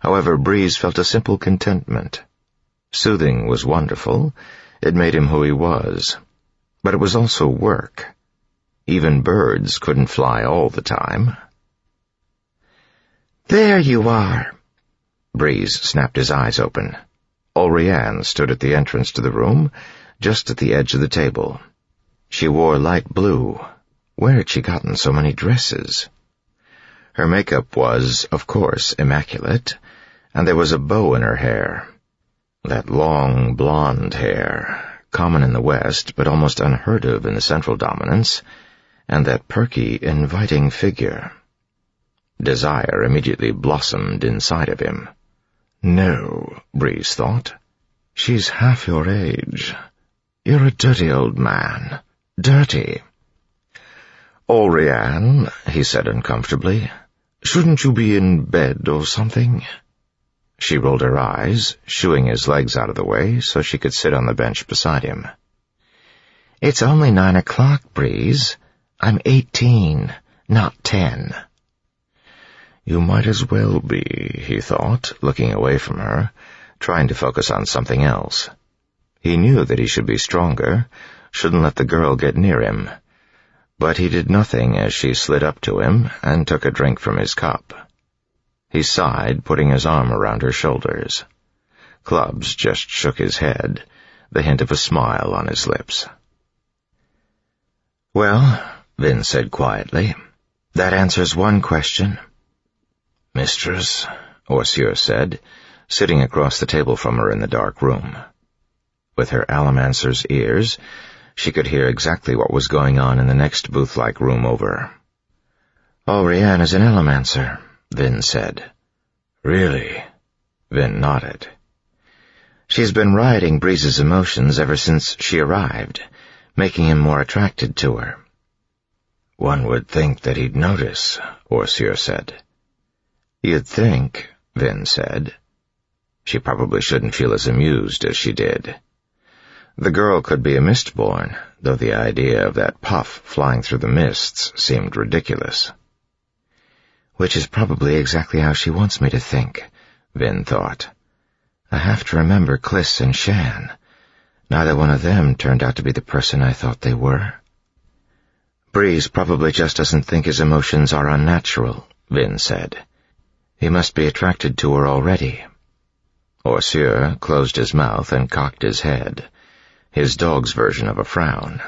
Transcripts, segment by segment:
However, Breeze felt a simple contentment. Soothing was wonderful. It made him who he was. But it was also work. Even birds couldn't fly all the time. "There you are." Breeze snapped his eyes open. Allrianne stood at the entrance to the room, just at the edge of the table. She wore light blue. Where had she gotten so many dresses? Her makeup was, of course, immaculate, and there was a bow in her hair. That long, blonde hair, common in the West, but almost unheard of in the Central Dominance, and that perky, inviting figure. Desire immediately blossomed inside of him. No, Breeze thought. She's half your age. You're a dirty old man. Dirty. Allrianne, he said uncomfortably, shouldn't you be in bed or something? She rolled her eyes, shooing his legs out of the way so she could sit on the bench beside him. "It's only 9 o'clock, Breeze. I'm 18, not 10. You might as well be, he thought, looking away from her, trying to focus on something else. He knew that he should be stronger, shouldn't let the girl get near him. But he did nothing as she slid up to him and took a drink from his cup. He sighed, putting his arm around her shoulders. Clubs just shook his head, the hint of a smile on his lips. "Well," Vin said quietly, "that answers one question." "Mistress," Orseur said, sitting across the table from her in the dark room. With her Allomancer's ears, she could hear exactly what was going on in the next booth-like room over. "Allrianne is an Allomancer," Vin said. "Really?" Vin nodded. "She's been riding Breeze's emotions ever since she arrived, making him more attracted to her." "One would think that he'd notice," Orseur said. "You'd think," Vin said. She probably shouldn't feel as amused as she did. The girl could be a Mistborn, though the idea of that puff flying through the mists seemed ridiculous. "Which is probably exactly how she wants me to think," Vin thought. "I have to remember Kliss and Shan. Neither one of them turned out to be the person I thought they were." "Breeze probably just doesn't think his emotions are unnatural," Vin said. "He must be attracted to her already." Orseur closed his mouth and cocked his head, his dog's version of a frown.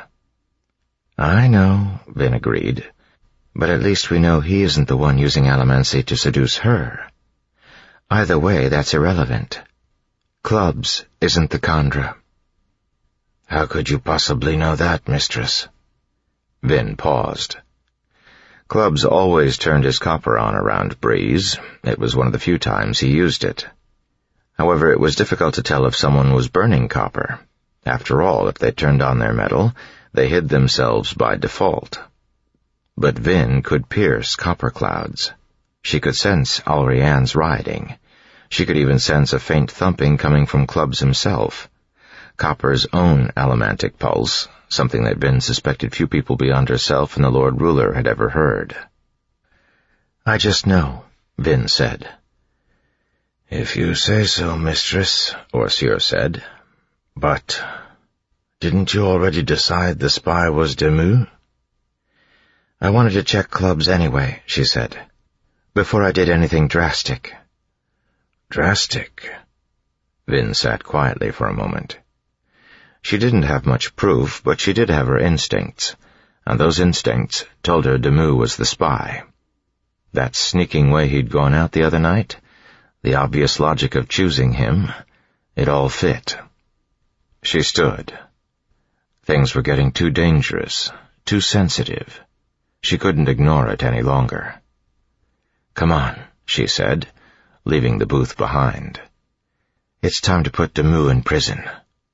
"I know," Vin agreed, "but at least we know he isn't the one using allomancy to seduce her. Either way, that's irrelevant. Clubs isn't the Kandra." "How could you possibly know that, mistress?" Vin paused. Clubs always turned his copper on around Breeze. It was one of the few times he used it. However, it was difficult to tell if someone was burning copper. After all, if they turned on their metal, they hid themselves by default. But Vin could pierce copper clouds. She could sense Allrianne's riding. She could even sense a faint thumping coming from Clubs himself. Copper's own allomantic pulse, something that Vin suspected few people beyond herself and the Lord Ruler had ever heard. "I just know," Vin said. "If you say so, mistress," Orseur said. "But didn't you already decide the spy was Demus?" "I wanted to check Clubs anyway," she said, "before I did anything drastic." "Drastic?" Vin sat quietly for a moment. She didn't have much proof, but she did have her instincts, and those instincts told her Demus was the spy. That sneaking way he'd gone out the other night, the obvious logic of choosing him, it all fit. She stood. Things were getting too dangerous, too sensitive. She couldn't ignore it any longer. "Come on," she said, leaving the booth behind. "It's time to put Demus in prison."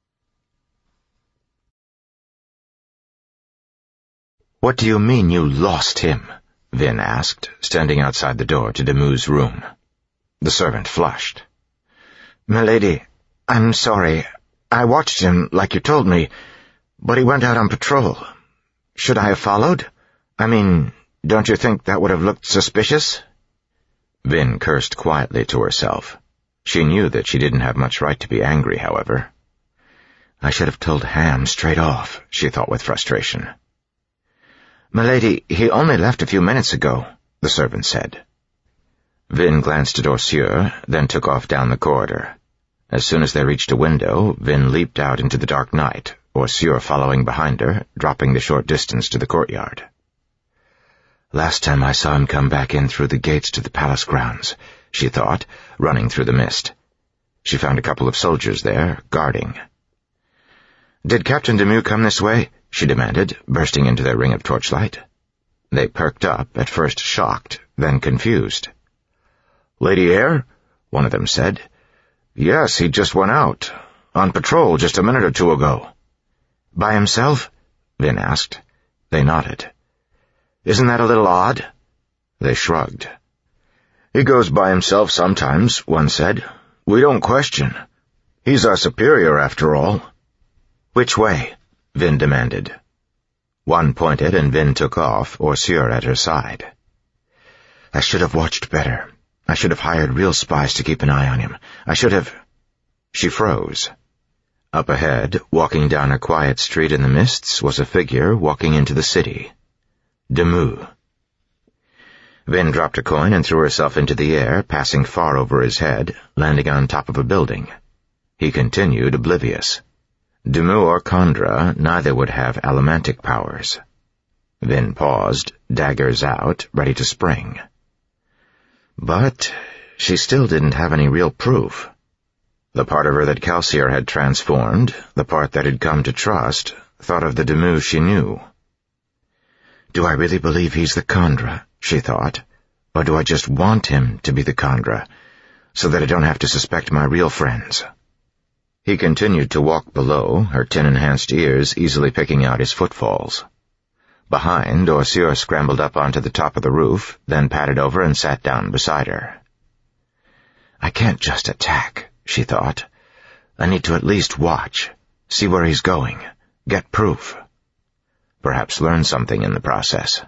"What do you mean you lost him?" Vin asked, standing outside the door to Demus' room. The servant flushed. "Milady, I'm sorry. I watched him, like you told me, but he went out on patrol. Should I have followed? I mean, don't you think that would have looked suspicious?" Vin cursed quietly to herself. She knew that she didn't have much right to be angry, however. I should have told Ham straight off, she thought with frustration. "Milady, he only left a few minutes ago," the servant said. Vin glanced at Orsure, then took off down the corridor. As soon as they reached a window, Vin leaped out into the dark night, Orsure following behind her, dropping the short distance to the courtyard. Last time I saw him come back in through the gates to the palace grounds, she thought, running through the mist. She found a couple of soldiers there, guarding. "Did Captain Demou come this way?" she demanded, bursting into their ring of torchlight. They perked up, at first shocked, then confused. "Lady Eyre?" one of them said. "Yes, he just went out. On patrol just a minute or two ago." "By himself?" Vin asked. They nodded. "Isn't that a little odd?" They shrugged. "He goes by himself sometimes," one said. "We don't question. He's our superior, after all." "Which way?" Vin demanded. One pointed and Vin took off, Orsure at her side. "I should have watched better. I should have hired real spies to keep an eye on him. I should have—" She froze. Up ahead, walking down a quiet street in the mists, was a figure walking into the city. Demou. Vin dropped a coin and threw herself into the air, passing far over his head, landing on top of a building. He continued, oblivious. Demou or Kandra, neither would have allomantic powers. Vin paused, daggers out, ready to spring. But she still didn't have any real proof. The part of her that Kelsier had transformed, the part that had come to trust, thought of the Demou she knew. Do I really believe he's the Kandra, she thought, or do I just want him to be the Kandra, so that I don't have to suspect my real friends? He continued to walk below, her tin-enhanced ears easily picking out his footfalls. Behind, Orsure scrambled up onto the top of the roof, then padded over and sat down beside her. I can't just attack, she thought. I need to at least watch, see where he's going, get proof. Perhaps learn something in the process.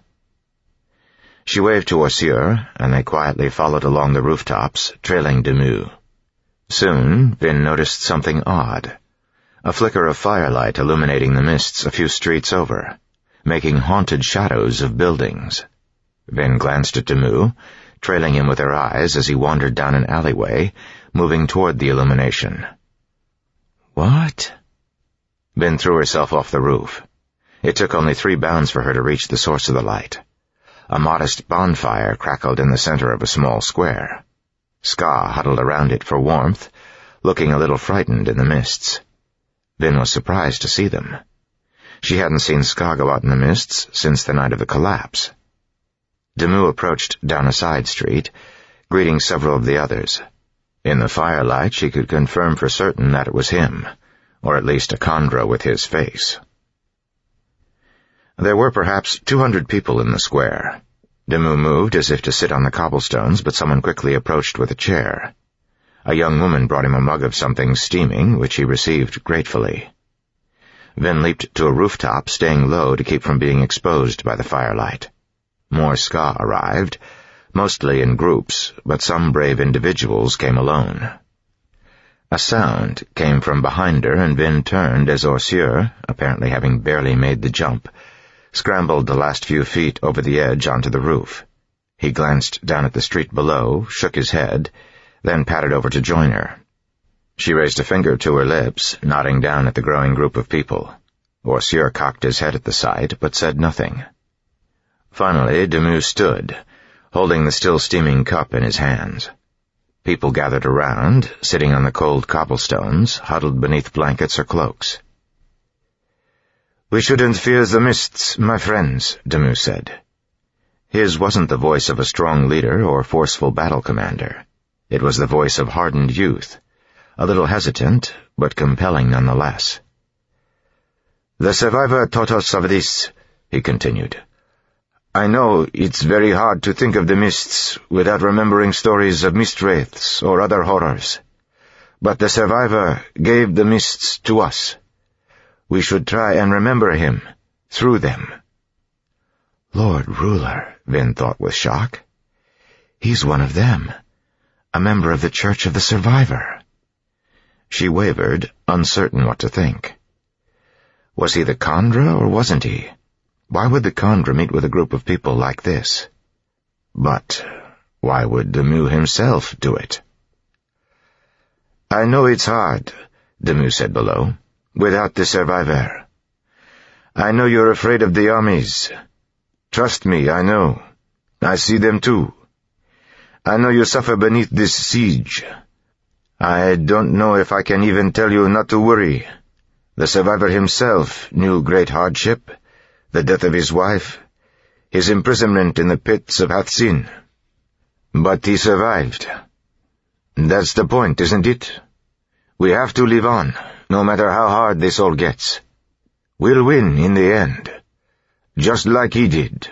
She waved to Orsure, and they quietly followed along the rooftops, trailing Demou. Soon, Vin noticed something odd. A flicker of firelight illuminating the mists a few streets over, making haunted shadows of buildings. Vin glanced at Demou, trailing him with her eyes as he wandered down an alleyway, moving toward the illumination. What? Vin threw herself off the roof. It took only 3 bounds for her to reach the source of the light. A modest bonfire crackled in the center of a small square. Ska huddled around it for warmth, looking a little frightened in the mists. Vin was surprised to see them. She hadn't seen Ska go out in the mists since the night of the collapse. Demou approached down a side street, greeting several of the others. In the firelight, she could confirm for certain that it was him, or at least a Kandra with his face. There were perhaps 200 people in the square. Demou moved as if to sit on the cobblestones, but someone quickly approached with a chair. A young woman brought him a mug of something steaming, which he received gratefully. Vin leaped to a rooftop, staying low to keep from being exposed by the firelight. More Ska arrived, mostly in groups, but some brave individuals came alone. A sound came from behind her, and Vin turned as Orsure, apparently having barely made the jump, scrambled the last few feet over the edge onto the roof. He glanced down at the street below, shook his head, then padded over to join her. She raised a finger to her lips, nodding down at the growing group of people. Orsure cocked his head at the sight, but said nothing. Finally, Demou stood, holding the still steaming cup in his hands. People gathered around, sitting on the cold cobblestones, huddled beneath blankets or cloaks. "We shouldn't fear the mists, my friends," Demou said. His wasn't the voice of a strong leader or forceful battle commander. It was the voice of hardened youth, a little hesitant, but compelling nonetheless. "The survivor taught us of this," he continued. "I know it's very hard to think of the mists without remembering stories of mist wraiths or other horrors. But the survivor gave the mists to us. We should try and remember him, through them." Lord Ruler, Vin thought with shock. He's one of them. A member of the Church of the Survivor. She wavered, uncertain what to think. Was he the Khandra, or wasn't he? Why would the Khandra meet with a group of people like this? But why would Demus himself do it? I know it's hard, Demus said below, without the Survivor. I know you're afraid of the armies. Trust me, I know. I see them too. I know you suffer beneath this siege. I don't know if I can even tell you not to worry. The Survivor himself knew great hardship, the death of his wife, his imprisonment in the pits of Hathsin. But he survived. That's the point, isn't it? We have to live on, no matter how hard this all gets. We'll win in the end, just like he did.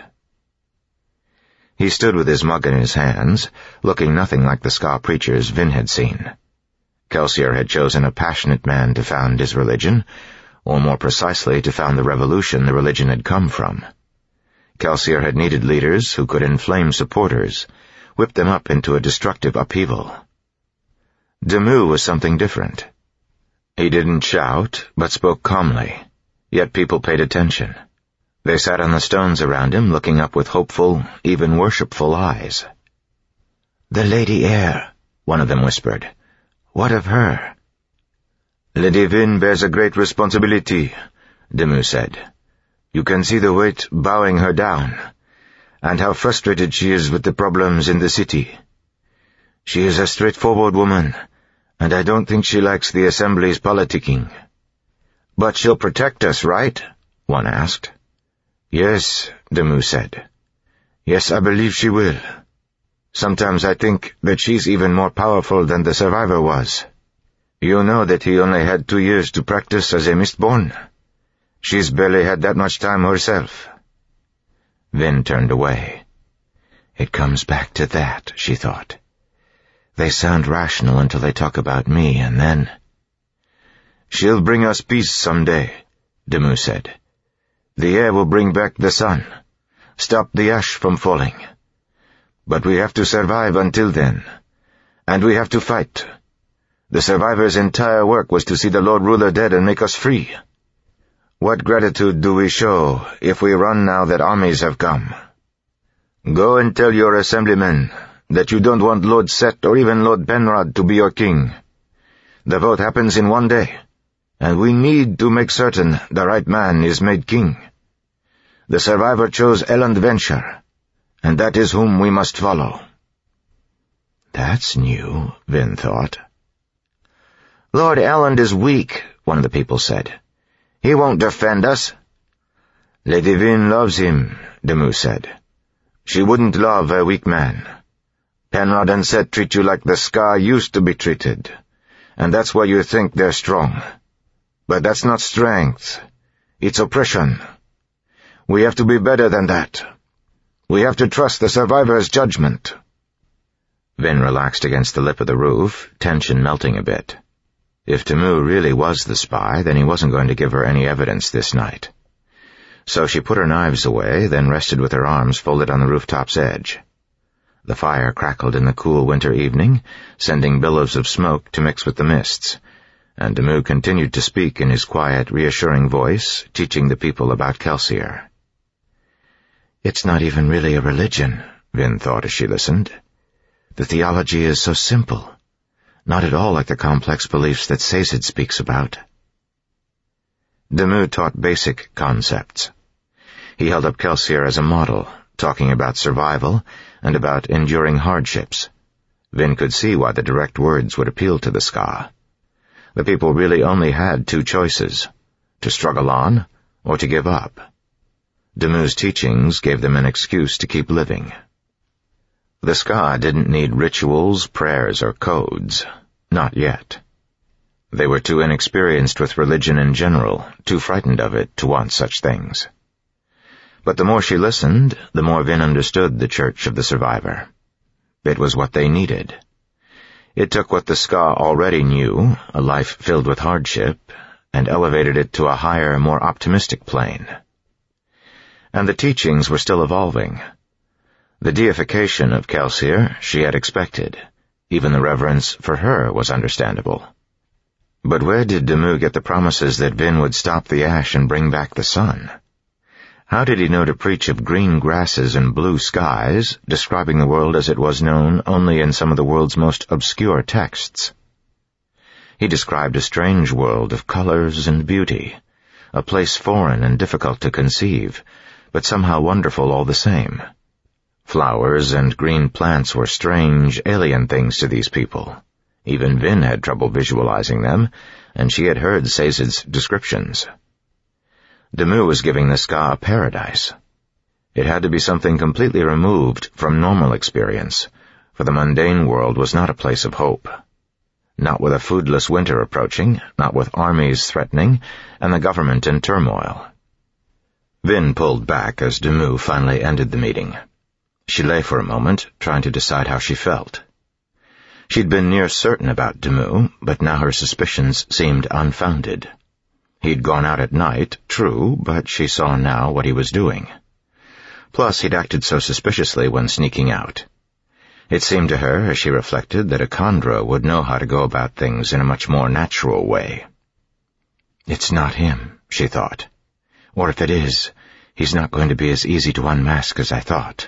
He stood with his mug in his hands, looking nothing like the Ska preachers Vin had seen. Kelsier had chosen a passionate man to found his religion, or more precisely to found the revolution the religion had come from. Kelsier had needed leaders who could inflame supporters, whip them up into a destructive upheaval. Demus was something different. He didn't shout, but spoke calmly, yet people paid attention. They sat on the stones around him, looking up with hopeful, even worshipful eyes. "The Lady Heir," one of them whispered. "What of her?" Lady Vin bears a great responsibility, Demus said. You can see the weight bowing her down, and how frustrated she is with the problems in the city. She is a straightforward woman, and I don't think she likes the Assembly's politicking. But she'll protect us, right? One asked. Yes, Demus said. Yes, I believe she will. Sometimes I think that she's even more powerful than the Survivor was. You know that he only had 2 years to practice as a Mistborn. She's barely had that much time herself. Vin turned away. It comes back to that, she thought. They sound rational until they talk about me, and then... She'll bring us peace someday, Demus said. The air will bring back the sun, stop the ash from falling. But we have to survive until then, and we have to fight. The Survivor's entire work was to see the Lord Ruler dead and make us free. What gratitude do we show if we run now that armies have come? Go and tell your assemblymen that you don't want Lord Set or even Lord Penrod to be your king. The vote happens in 1 day, and we need to make certain the right man is made king. The Survivor chose Elend Venture, and that is whom we must follow. That's new, Vin thought. Lord Elend is weak, one of the people said. He won't defend us. Lady Vin loves him, Demus said. She wouldn't love a weak man. Penrod and Set treat you like the Ska used to be treated, and that's why you think they're strong. But that's not strength. It's oppression. We have to be better than that. We have to trust the Survivor's judgment. Vin relaxed against the lip of the roof, tension melting a bit. If Demus really was the spy, then he wasn't going to give her any evidence this night. So she put her knives away, then rested with her arms folded on the rooftop's edge. The fire crackled in the cool winter evening, sending billows of smoke to mix with the mists, and Demus continued to speak in his quiet, reassuring voice, teaching the people about Kelsier. It's not even really a religion, Vin thought as she listened. The theology is so simple, not at all like the complex beliefs that Sazed speaks about. Demus taught basic concepts. He held up Kelsier as a model, talking about survival and about enduring hardships. Vin could see why the direct words would appeal to the Ska. The people really only had 2 choices, to struggle on or to give up. Demus' teachings gave them an excuse to keep living. The Ska didn't need rituals, prayers, or codes. Not yet. They were too inexperienced with religion in general, too frightened of it to want such things. But the more she listened, the more Vin understood the Church of the Survivor. It was what they needed. It took what the Ska already knew, a life filled with hardship, and elevated it to a higher, more optimistic plane. And the teachings were still evolving. The deification of Kelsier she had expected. Even the reverence for her was understandable. But where did Demus get the promises that Vin would stop the ash and bring back the sun? How did he know to preach of green grasses and blue skies, describing the world as it was known only in some of the world's most obscure texts? He described a strange world of colors and beauty, a place foreign and difficult to conceive, but somehow wonderful all the same. Flowers and green plants were strange, alien things to these people. Even Vin had trouble visualizing them, and she had heard Sazed's descriptions. Demus was giving the Ska a paradise. It had to be something completely removed from normal experience, for the mundane world was not a place of hope. Not with a foodless winter approaching, not with armies threatening, and the government in turmoil. Vin pulled back as Demus finally ended the meeting. She lay for a moment, trying to decide how she felt. She'd been near certain about Demus, but now her suspicions seemed unfounded. He'd gone out at night, true, but she saw now what he was doing. Plus, he'd acted so suspiciously when sneaking out. It seemed to her, as she reflected, that a Kandra would know how to go about things in a much more natural way. It's not him, she thought. Or if it is, he's not going to be as easy to unmask as I thought.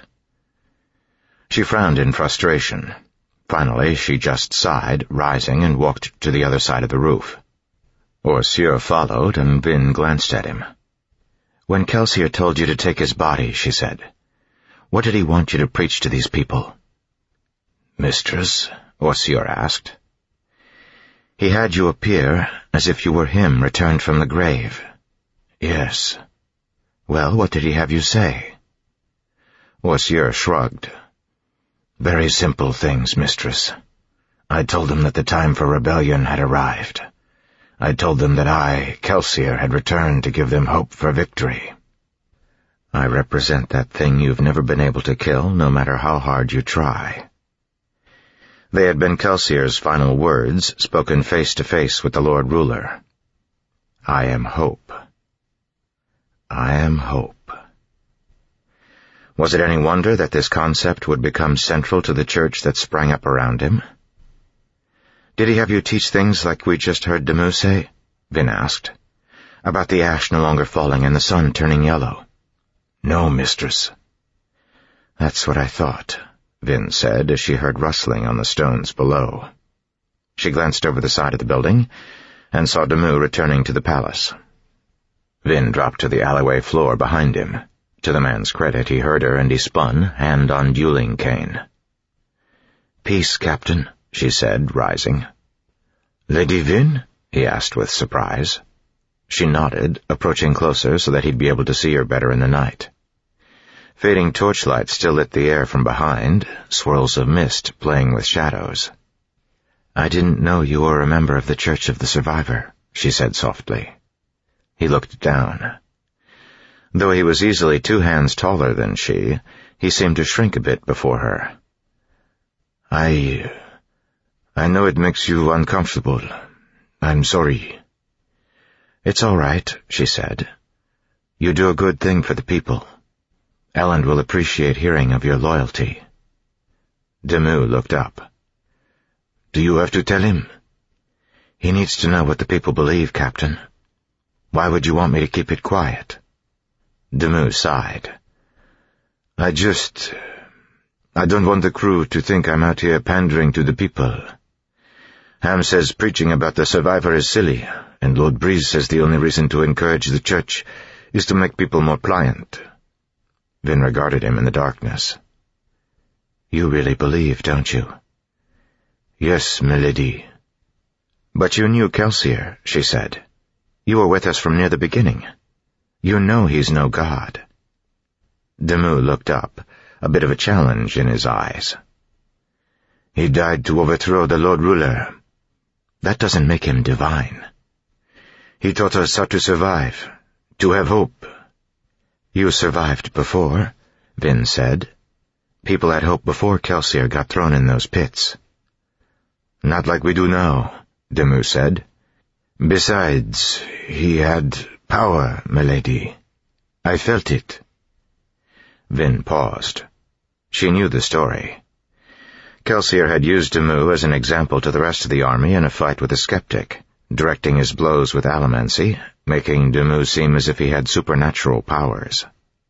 She frowned in frustration. Finally, she just sighed, rising, and walked to the other side of the roof. Orsier followed, and Vin glanced at him. When Kelsier told you to take his body, she said, what did he want you to preach to these people? Mistress, Orsier asked. He had you appear as if you were him returned from the grave. Yes. Well, what did he have you say? Orsier shrugged. Very simple things, mistress. I told them that the time for rebellion had arrived. I told them that I, Kelsier, had returned to give them hope for victory. I represent that thing you've never been able to kill, no matter how hard you try. They had been Kelsier's final words, spoken face to face with the Lord Ruler. I am hope. I am hope. Was it any wonder that this concept would become central to the church that sprang up around him? Did he have you teach things like we just heard Demus say? Vin asked. About the ash no longer falling and the sun turning yellow. No, mistress. That's what I thought, Vin said as she heard rustling on the stones below. She glanced over the side of the building and saw Demus returning to the palace. Vin dropped to the alleyway floor behind him. To the man's credit, he heard her and he spun, hand on dueling cane. Peace, Captain, she said, rising. Lady Vin? He asked with surprise. She nodded, approaching closer so that he'd be able to see her better in the night. Fading torchlight still lit the air from behind, swirls of mist playing with shadows. I didn't know you were a member of the Church of the Survivor, she said softly. He looked down. Though he was easily 2 hands taller than she, he seemed to shrink a bit before her. I know it makes you uncomfortable. I'm sorry. It's all right, she said. You do a good thing for the people. Elend will appreciate hearing of your loyalty. Demus looked up. Do you have to tell him? He needs to know what the people believe, Captain. Why would you want me to keep it quiet? Demus sighed. I don't want the crew to think I'm out here pandering to the people. Ham says preaching about the survivor is silly, and Lord Breeze says the only reason to encourage the church is to make people more pliant. Vin regarded him in the darkness. You really believe, don't you? Yes, milady. But you knew Kelsier, she said. You were with us from near the beginning. You know he's no god. Demus looked up, a bit of a challenge in his eyes. He died to overthrow the Lord Ruler. That doesn't make him divine. He taught us how to survive, to have hope. You survived before, Vin said. People had hope before Kelsier got thrown in those pits. Not like we do now, Demus said. Besides, he had power, milady. I felt it. Vin paused. She knew the story. Kelsier had used Damu as an example to the rest of the army in a fight with a skeptic, directing his blows with allomancy, making Damu seem as if he had supernatural powers.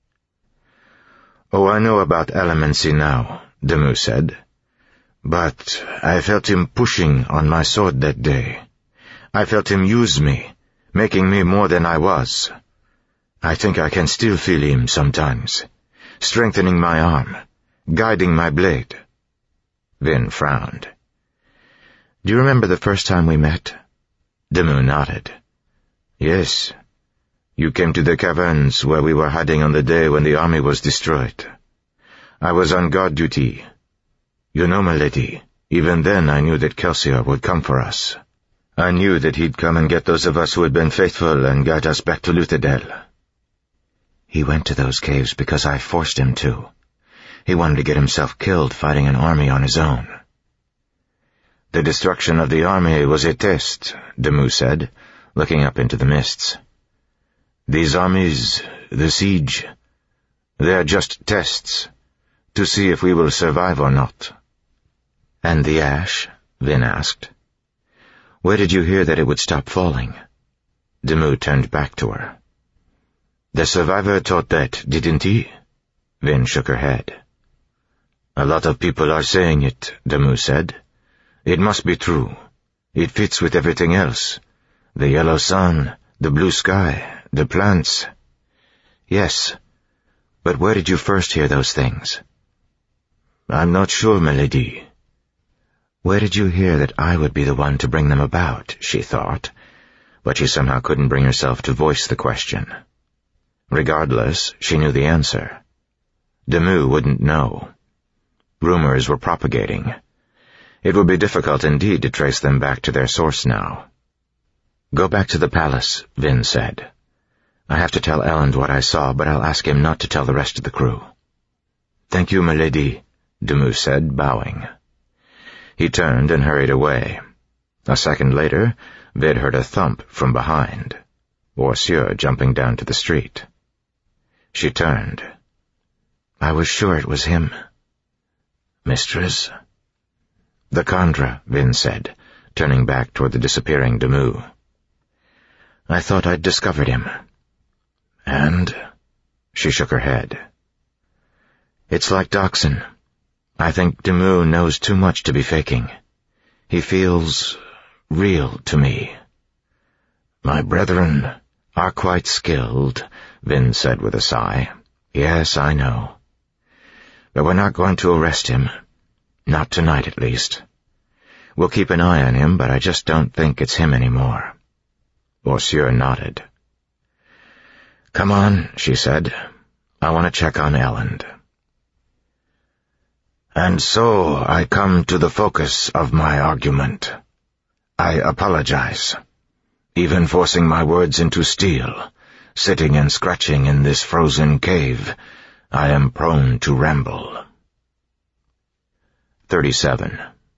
"Oh, I know about allomancy now," Damu said. "But I felt him pushing on my sword that day. I felt him use me, making me more than I was. I think I can still feel him sometimes, strengthening my arm, guiding my blade." Vin frowned. "Do you remember the first time we met?" Damu nodded. "Yes. You came to the caverns where we were hiding on the day when the army was destroyed. I was on guard duty. You know, my lady, even then I knew that Kelsier would come for us. I knew that he'd come and get those of us who had been faithful and guide us back to Luthadel." "He went to those caves because I forced him to. He wanted to get himself killed fighting an army on his own." "The destruction of the army was a test," Damu said, looking up into the mists. "These armies, the siege, they are just tests, to see if we will survive or not." "And the ash?" Vin asked. "Where did you hear that it would stop falling?" Damu turned back to her. "The survivor taught that, didn't he?" Vin shook her head. "A lot of people are saying it," Damu said. "It must be true. It fits with everything else. The yellow sun, the blue sky, the plants." "Yes, but where did you first hear those things?" "I'm not sure, my lady." Where did you hear that I would be the one to bring them about, she thought, but she somehow couldn't bring herself to voice the question. Regardless, she knew the answer. Damu wouldn't know. Rumors were propagating. It would be difficult indeed to trace them back to their source now. "Go back to the palace," Vin said. "I have to tell Elend what I saw, but I'll ask him not to tell the rest of the crew." "Thank you, my lady," Damu said, bowing. He turned and hurried away. A second later, Vid heard a thump from behind. Orsier jumping down to the street. She turned. "I was sure it was him." "Mistress?" "The Kandra," Vin said, turning back toward the disappearing Damu. "I thought I'd discovered him." "And?" She shook her head. "It's like Doxson. I think Damu knows too much to be faking. He feels real to me." "My brethren are quite skilled," Vin said with a sigh. "Yes, I know. But we're not going to arrest him. Not tonight, at least. We'll keep an eye on him, but I just don't think it's him anymore." Orsier nodded. "Come on," she said. "I want to check on Elend." "And so I come to the focus of my argument. I apologize. Even forcing my words into steel, sitting and scratching in this frozen cave, I am prone to ramble." 37.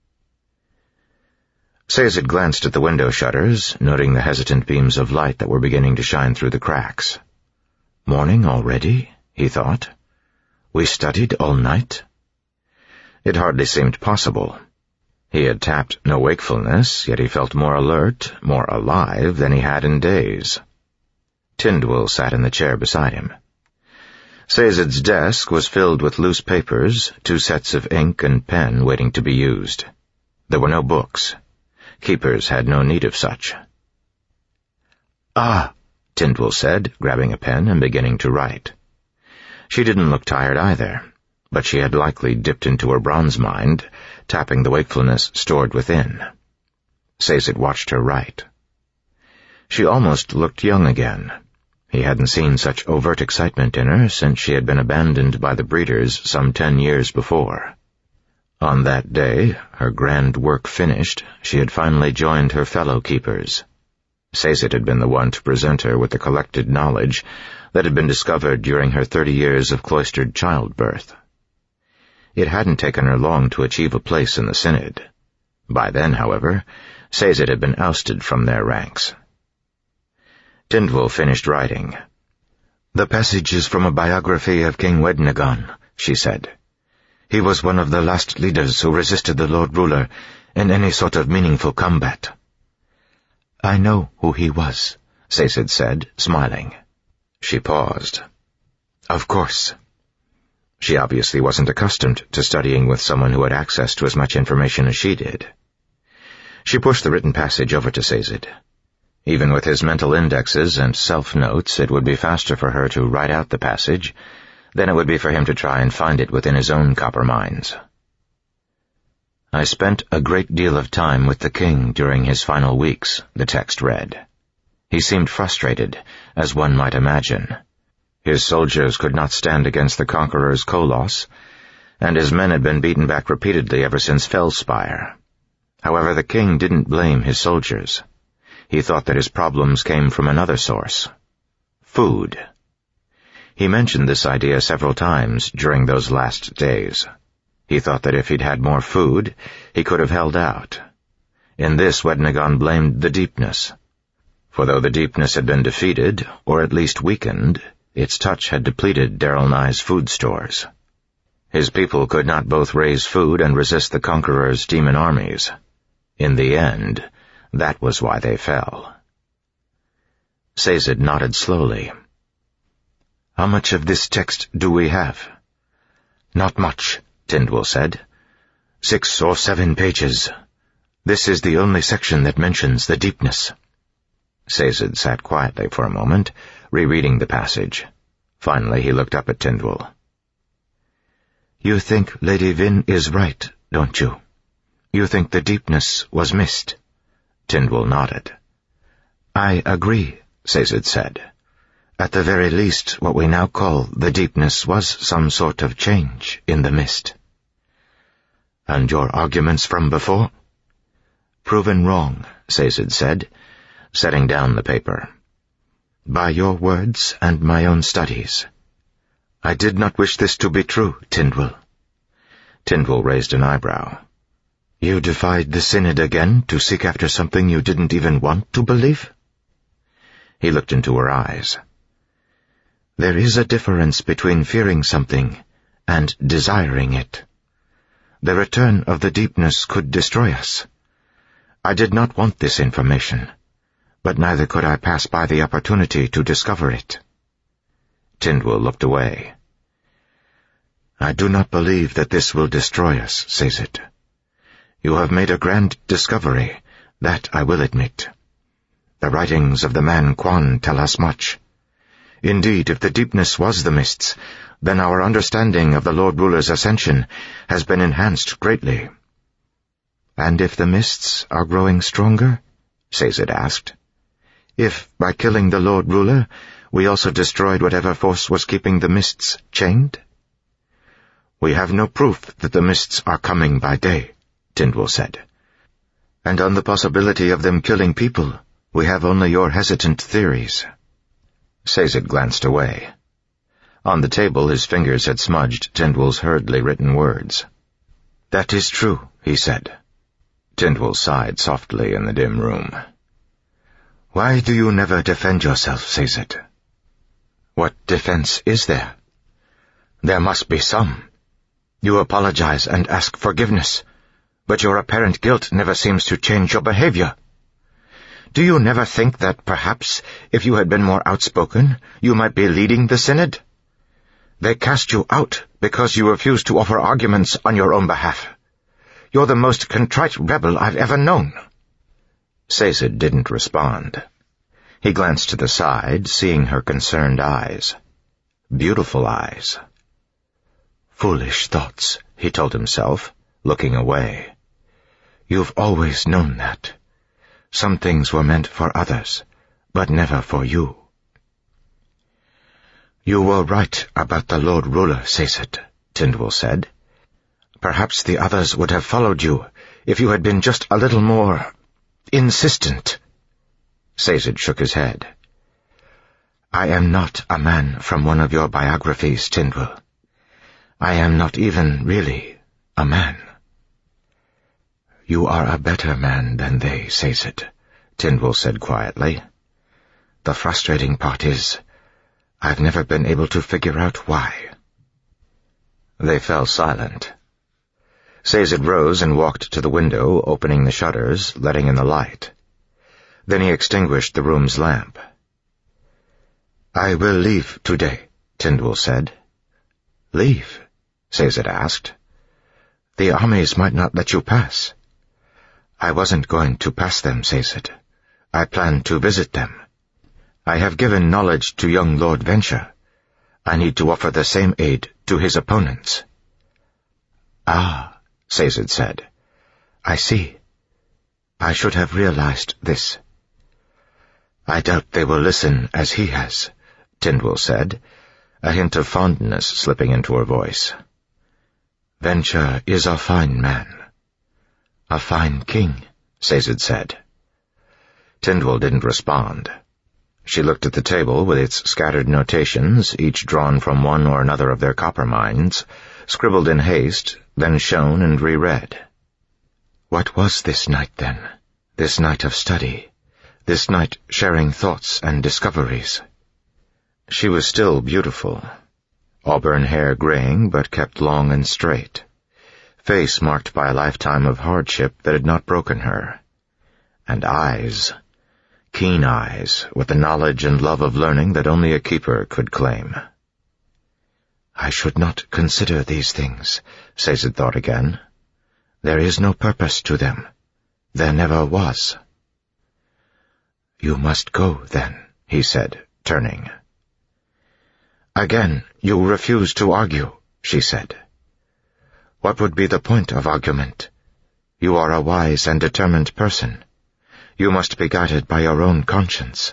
Sazed glanced at the window shutters, noting the hesitant beams of light that were beginning to shine through the cracks. "Morning already?" he thought. "We studied all night?" It hardly seemed possible. He had tapped no wakefulness, yet he felt more alert, more alive than he had in days. Tindwyl sat in the chair beside him. Sazed's desk was filled with loose papers, 2 sets of ink and pen waiting to be used. There were no books. Keepers had no need of such. "Ah," Tindwyl said, grabbing a pen and beginning to write. She didn't look tired either, but she had likely dipped into her bronze mind, tapping the wakefulness stored within. Sazed watched her write. She almost looked young again. He hadn't seen such overt excitement in her since she had been abandoned by the breeders some 10 years before. On that day, her grand work finished, she had finally joined her fellow keepers. Sazed had been the one to present her with the collected knowledge that had been discovered during her 30 years of cloistered childbirth. It hadn't taken her long to achieve a place in the Synod. By then, however, Sazed had been ousted from their ranks. Tindwyl finished writing. "The passage is from a biography of King Wednegon," she said. He was one of the last leaders who resisted the Lord Ruler in any sort of meaningful combat." "I know who he was," Sazed said, smiling. She paused. "Of course." She obviously wasn't accustomed to studying with someone who had access to as much information as she did. She pushed the written passage over to Sazed. Even with his mental indexes and self-notes, it would be faster for her to write out the passage than it would be for him to try and find it within his own copper minds. "I spent a great deal of time with the king during his final weeks," the text read. He seemed frustrated, as one might imagine. His soldiers could not stand against the conqueror's Koloss, and his men had been beaten back repeatedly ever since Felspire. However, the king didn't blame his soldiers. He thought that his problems came from another source: food. He mentioned this idea several times during those last days. He thought that if he'd had more food, he could have held out. In this, Wednegon blamed the Deepness. For though the Deepness had been defeated, or at least weakened, its touch had depleted Darrell Nye's food stores. His people could not both raise food and resist the Conqueror's demon armies. In the end, that was why they fell. Sazed nodded slowly. "How much of this text do we have?" "Not much," Tindwyl said. 6 or 7 pages. This is the only section that mentions the Deepness." Sazed sat quietly for a moment, rereading the passage. Finally he looked up at Tindwyl. "You think Lady Vin is right, don't you? You think the Deepness was missed?" Tindwyl nodded. "I agree," Sazed said. "At the very least, what we now call the Deepness was some sort of change in the mist." "And your arguments from before?" "Proven wrong," Sazed said, setting down the paper. "By your words and my own studies. I did not wish this to be true, Tindwyl." Tindwyl raised an eyebrow. "You defied the Synod again to seek after something you didn't even want to believe?" He looked into her eyes. "There is a difference between fearing something and desiring it. The return of the Deepness could destroy us. I did not want this information, but neither could I pass by the opportunity to discover it." Tindwyl looked away. "I do not believe that this will destroy us, Sazed. You have made a grand discovery, that I will admit. The writings of the man Quan tell us much. Indeed, if the Deepness was the mists, then our understanding of the Lord Ruler's ascension has been enhanced greatly." "And if the mists are growing stronger?" Sazed asked. "If, by killing the Lord Ruler, we also destroyed whatever force was keeping the mists chained?" "We have no proof that the mists are coming by day," Tindwyl said. "And on the possibility of them killing people, we have only your hesitant theories." Sazed glanced away. On the table his fingers had smudged Tindwyl's hurriedly written words. "That is true," he said. Tindwyl sighed softly in the dim room. "Why do you never defend yourself, Sazed?" "What defense is there?" "There must be some. You apologize and ask forgiveness, but your apparent guilt never seems to change your behavior. Do you never think that perhaps, if you had been more outspoken, you might be leading the Synod? They cast you out because you refused to offer arguments on your own behalf. You're the most contrite rebel I've ever known." Sazed didn't respond. He glanced to the side, seeing her concerned eyes. Beautiful eyes. "Foolish thoughts," he told himself, looking away. "You've always known that. Some things were meant for others, but never for you." "You were right about the Lord Ruler, Sazed," Tindwyl said. "Perhaps the others would have followed you if you had been just a little more insistent." Sazed shook his head. "I am not a man from one of your biographies, Tindwyl. I am not even really a man." "You are a better man than they, Sazed," Tindwyl said quietly. "The frustrating part is, I've never been able to figure out why." They fell silent. Sazed rose and walked to the window, opening the shutters, letting in the light. Then he extinguished the room's lamp. "I will leave today," Tindwell said. "Leave?" Sazed asked. "The armies might not let you pass." "I wasn't going to pass them, Sazed. I planned to visit them. I have given knowledge to young Lord Venture. I need to offer the same aid to his opponents." "Ah," Sazed said. "I see. I should have realized this." "I doubt they will listen as he has," Tindwell said, a hint of fondness slipping into her voice. "Venture is a fine man." "A fine king," Sazed said. Tindwell didn't respond. She looked at the table with its scattered notations, each drawn from one or another of their copper mines, scribbled in haste, then shown and reread. What was this night, then? This night of study? This night sharing thoughts and discoveries? She was still beautiful. Auburn hair graying, but kept long and straight. Face marked by a lifetime of hardship that had not broken her. And eyes. Keen eyes, with the knowledge and love of learning that only a keeper could claim. I should not consider these things, Sazed thought again. There is no purpose to them. There never was. You must go, then, he said, turning. Again, you refuse to argue, she said. What would be the point of argument? You are a wise and determined person. You must be guided by your own conscience.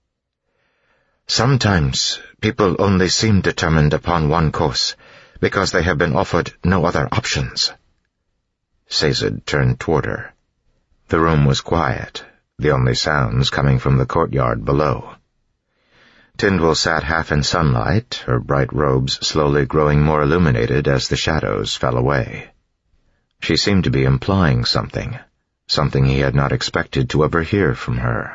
Sometimes people only seem determined upon one course because they have been offered no other options. Sazed turned toward her. The room was quiet, the only sounds coming from the courtyard below. Tindwell sat half in sunlight, her bright robes slowly growing more illuminated as the shadows fell away. She seemed to be implying something he had not expected to ever hear from her.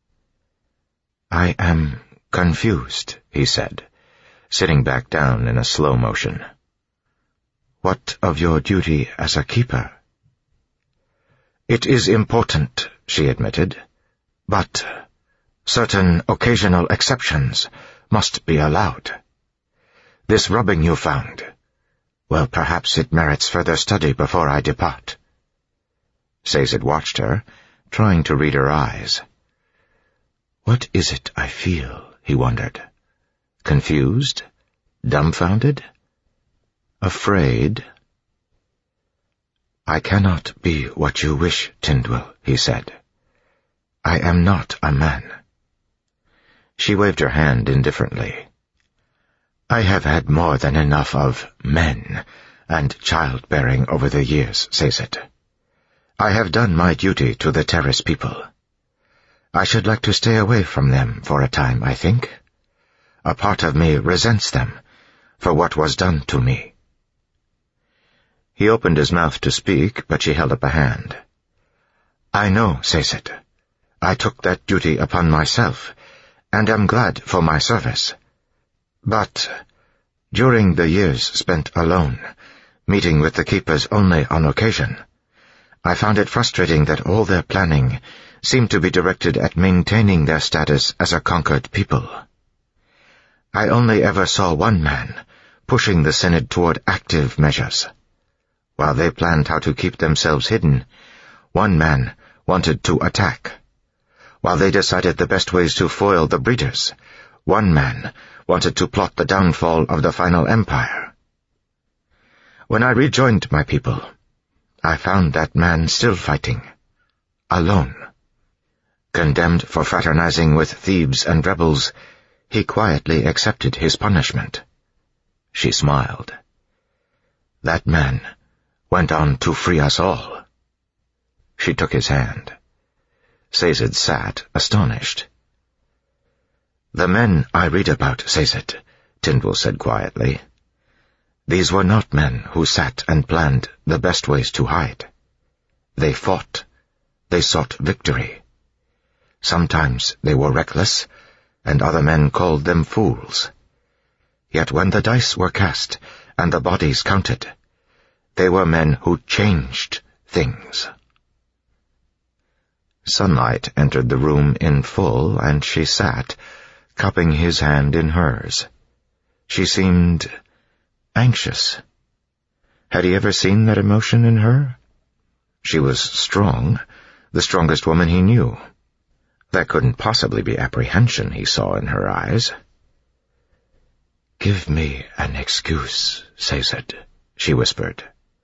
I am confused, he said, sitting back down in a slow motion. What of your duty as a keeper? It is important, she admitted, but certain occasional exceptions must be allowed. This rubbing you found, well, perhaps it merits further study before I depart. Sazed watched her, trying to read her eyes. What is it I feel, he wondered. Confused? Dumbfounded? Afraid? I cannot be what you wish, Tindwell, he said. I am not a man. She waved her hand indifferently. I have had more than enough of men and childbearing over the years, Sazed. I have done my duty to the Terrace people. I should like to stay away from them for a time, I think. A part of me resents them for what was done to me. He opened his mouth to speak, but she held up a hand. I know, Sazed. I took that duty upon myself, and am glad for my service. But during the years spent alone, meeting with the keepers only on occasion, I found it frustrating that all their planning seemed to be directed at maintaining their status as a conquered people. I only ever saw one man pushing the Synod toward active measures. While they planned how to keep themselves hidden, one man wanted to attack. While they decided the best ways to foil the breeders, one man wanted to plot the downfall of the final empire. When I rejoined my people, I found that man still fighting, alone. Condemned for fraternizing with thieves and rebels, he quietly accepted his punishment. She smiled. That man went on to free us all. She took his hand. Sazed sat, astonished. The men I read about, Sazed, Tindwell said quietly. These were not men who sat and planned the best ways to hide. They fought. They sought victory. Sometimes they were reckless, and other men called them fools. Yet when the dice were cast and the bodies counted, They were men who changed things. Sunlight entered the room in full, and she sat, cupping his hand in hers. She seemed anxious. Had he ever seen that emotion in her? She was strong, the strongest woman he knew. That couldn't possibly be apprehension he saw in her eyes. "Give me an excuse, Sazed," she whispered.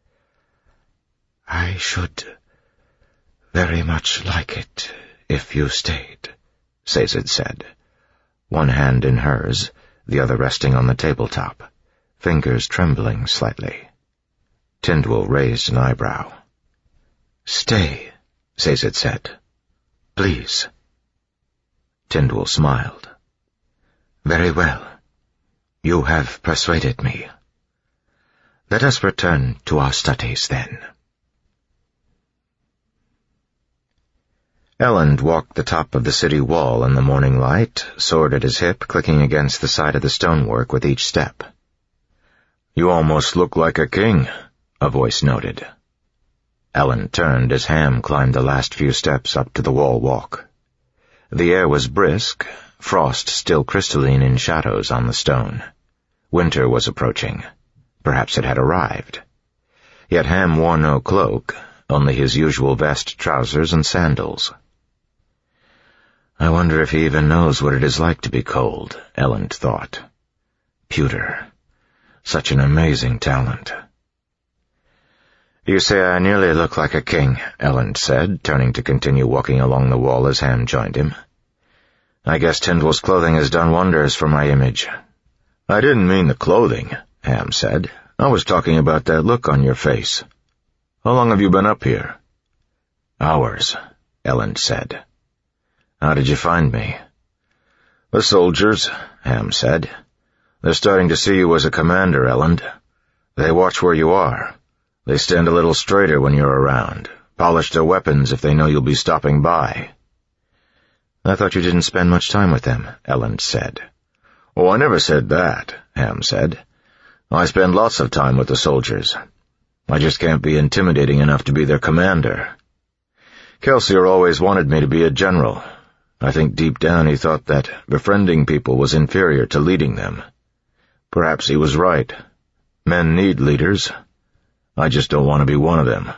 "I should very much like it if you stayed," Sazed said, one hand in hers, the other resting on the tabletop, fingers trembling slightly. Tindwyl raised an eyebrow. "Stay," Sazed said. "Please." Tindwyl smiled. "Very well. You have persuaded me. Let us return to our studies, then." Elend walked the top of the city wall in the morning light, sword at his hip clicking against the side of the stonework with each step. "You almost look like a king," a voice noted. Elend turned as Ham climbed the last few steps up to the wall walk. The air was brisk, frost still crystalline in shadows on the stone. Winter was approaching. Perhaps it had arrived. Yet Ham wore no cloak, only his usual vest, trousers, and sandals. "I wonder if he even knows what it is like to be cold," Elend thought. Pewter. Such an amazing talent. "You say I nearly look like a king," Elend said, turning to continue walking along the wall as Ham joined him. "I guess Tindwyl's clothing has done wonders for my image." "I didn't mean the clothing," Ham said. "I was talking about that look on your face. How long have you been up here?" "Hours," Elend said. "How did you find me?" "The soldiers," Ham said. "They're starting to see you as a commander, Elend. They watch where you are. They stand a little straighter when you're around, polish their weapons if they know you'll be stopping by." "I thought you didn't spend much time with them," Elend said. "Oh, I never said that," Ham said. "I spend lots of time with the soldiers. I just can't be intimidating enough to be their commander. Kelsier always wanted me to be a general. I think deep down he thought that befriending people was inferior to leading them. Perhaps he was right. Men need leaders. I just don't want to be one of them."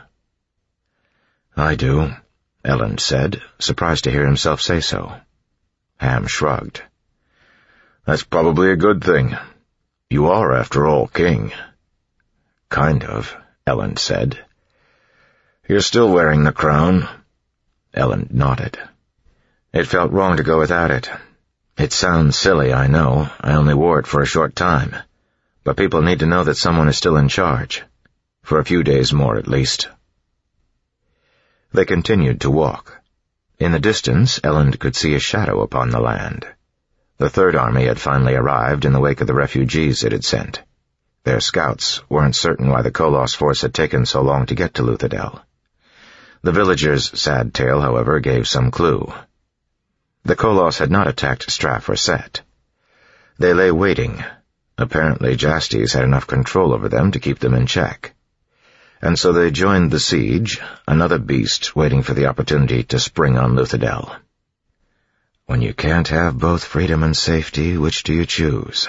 "I do," Elend said, surprised to hear himself say so. Ham shrugged. "That's probably a good thing. You are, after all, king." "Kind of," Elend said. "You're still wearing the crown?" Elend nodded. "It felt wrong to go without it. It sounds silly, I know. I only wore it for a short time. But people need to know that someone is still in charge. For a few days more, at least." They continued to walk. In the distance, Elend could see a shadow upon the land. The Third Army had finally arrived in the wake of the refugees it had sent. Their scouts weren't certain why the Koloss force had taken so long to get to Luthadel. The villagers' sad tale, however, gave some clue. The Koloss had not attacked Straff or Set. They lay waiting. Apparently Jastes had enough control over them to keep them in check. And so they joined the siege, another beast waiting for the opportunity to spring on Luthadel. When you can't have both freedom and safety, which do you choose?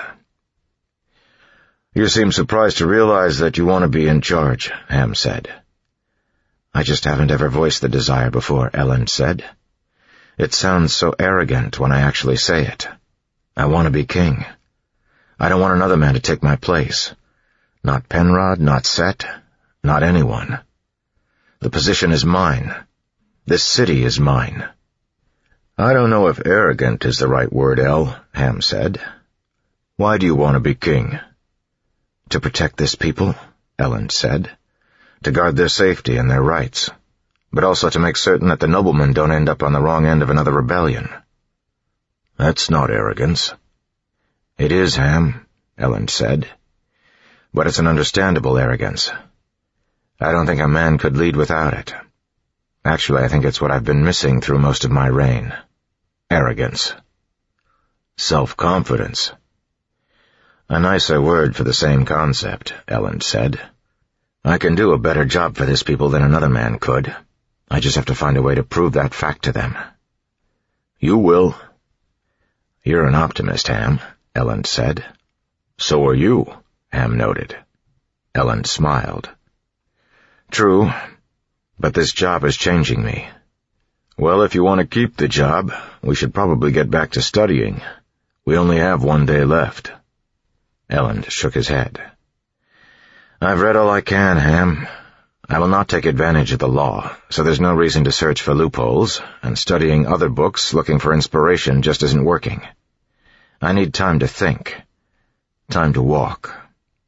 "You seem surprised to realize that you want to be in charge," Ham said. "I just haven't ever voiced the desire before," Elend said. "It sounds so arrogant when I actually say it. I want to be king. I don't want another man to take my place. Not Penrod, not Set, not anyone. The position is mine. This city is mine." "I don't know if arrogant is the right word, El," Ham said. "Why do you want to be king?" "To protect this people," Elend said. "To guard their safety and their rights. But also to make certain that the noblemen don't end up on the wrong end of another rebellion." "That's not arrogance." "It is, Ham," Elend said. "But it's an understandable arrogance. I don't think a man could lead without it. Actually, I think it's what I've been missing through most of my reign. Arrogance. Self-confidence. A nicer word for the same concept," Elend said. I can do a better job for this people than another man could. I just have to find a way to prove that fact to them." "You will." "You're an optimist, Ham," Elend said. "So are you," Ham noted. Elend smiled. "True, but this job is changing me." "Well, if you want to keep the job, we should probably get back to studying. We only have 1 day left." Elend shook his head. "I've read all I can, Ham. I will not take advantage of the law, so there's no reason to search for loopholes, and studying other books looking for inspiration just isn't working. I need time to think. Time to walk."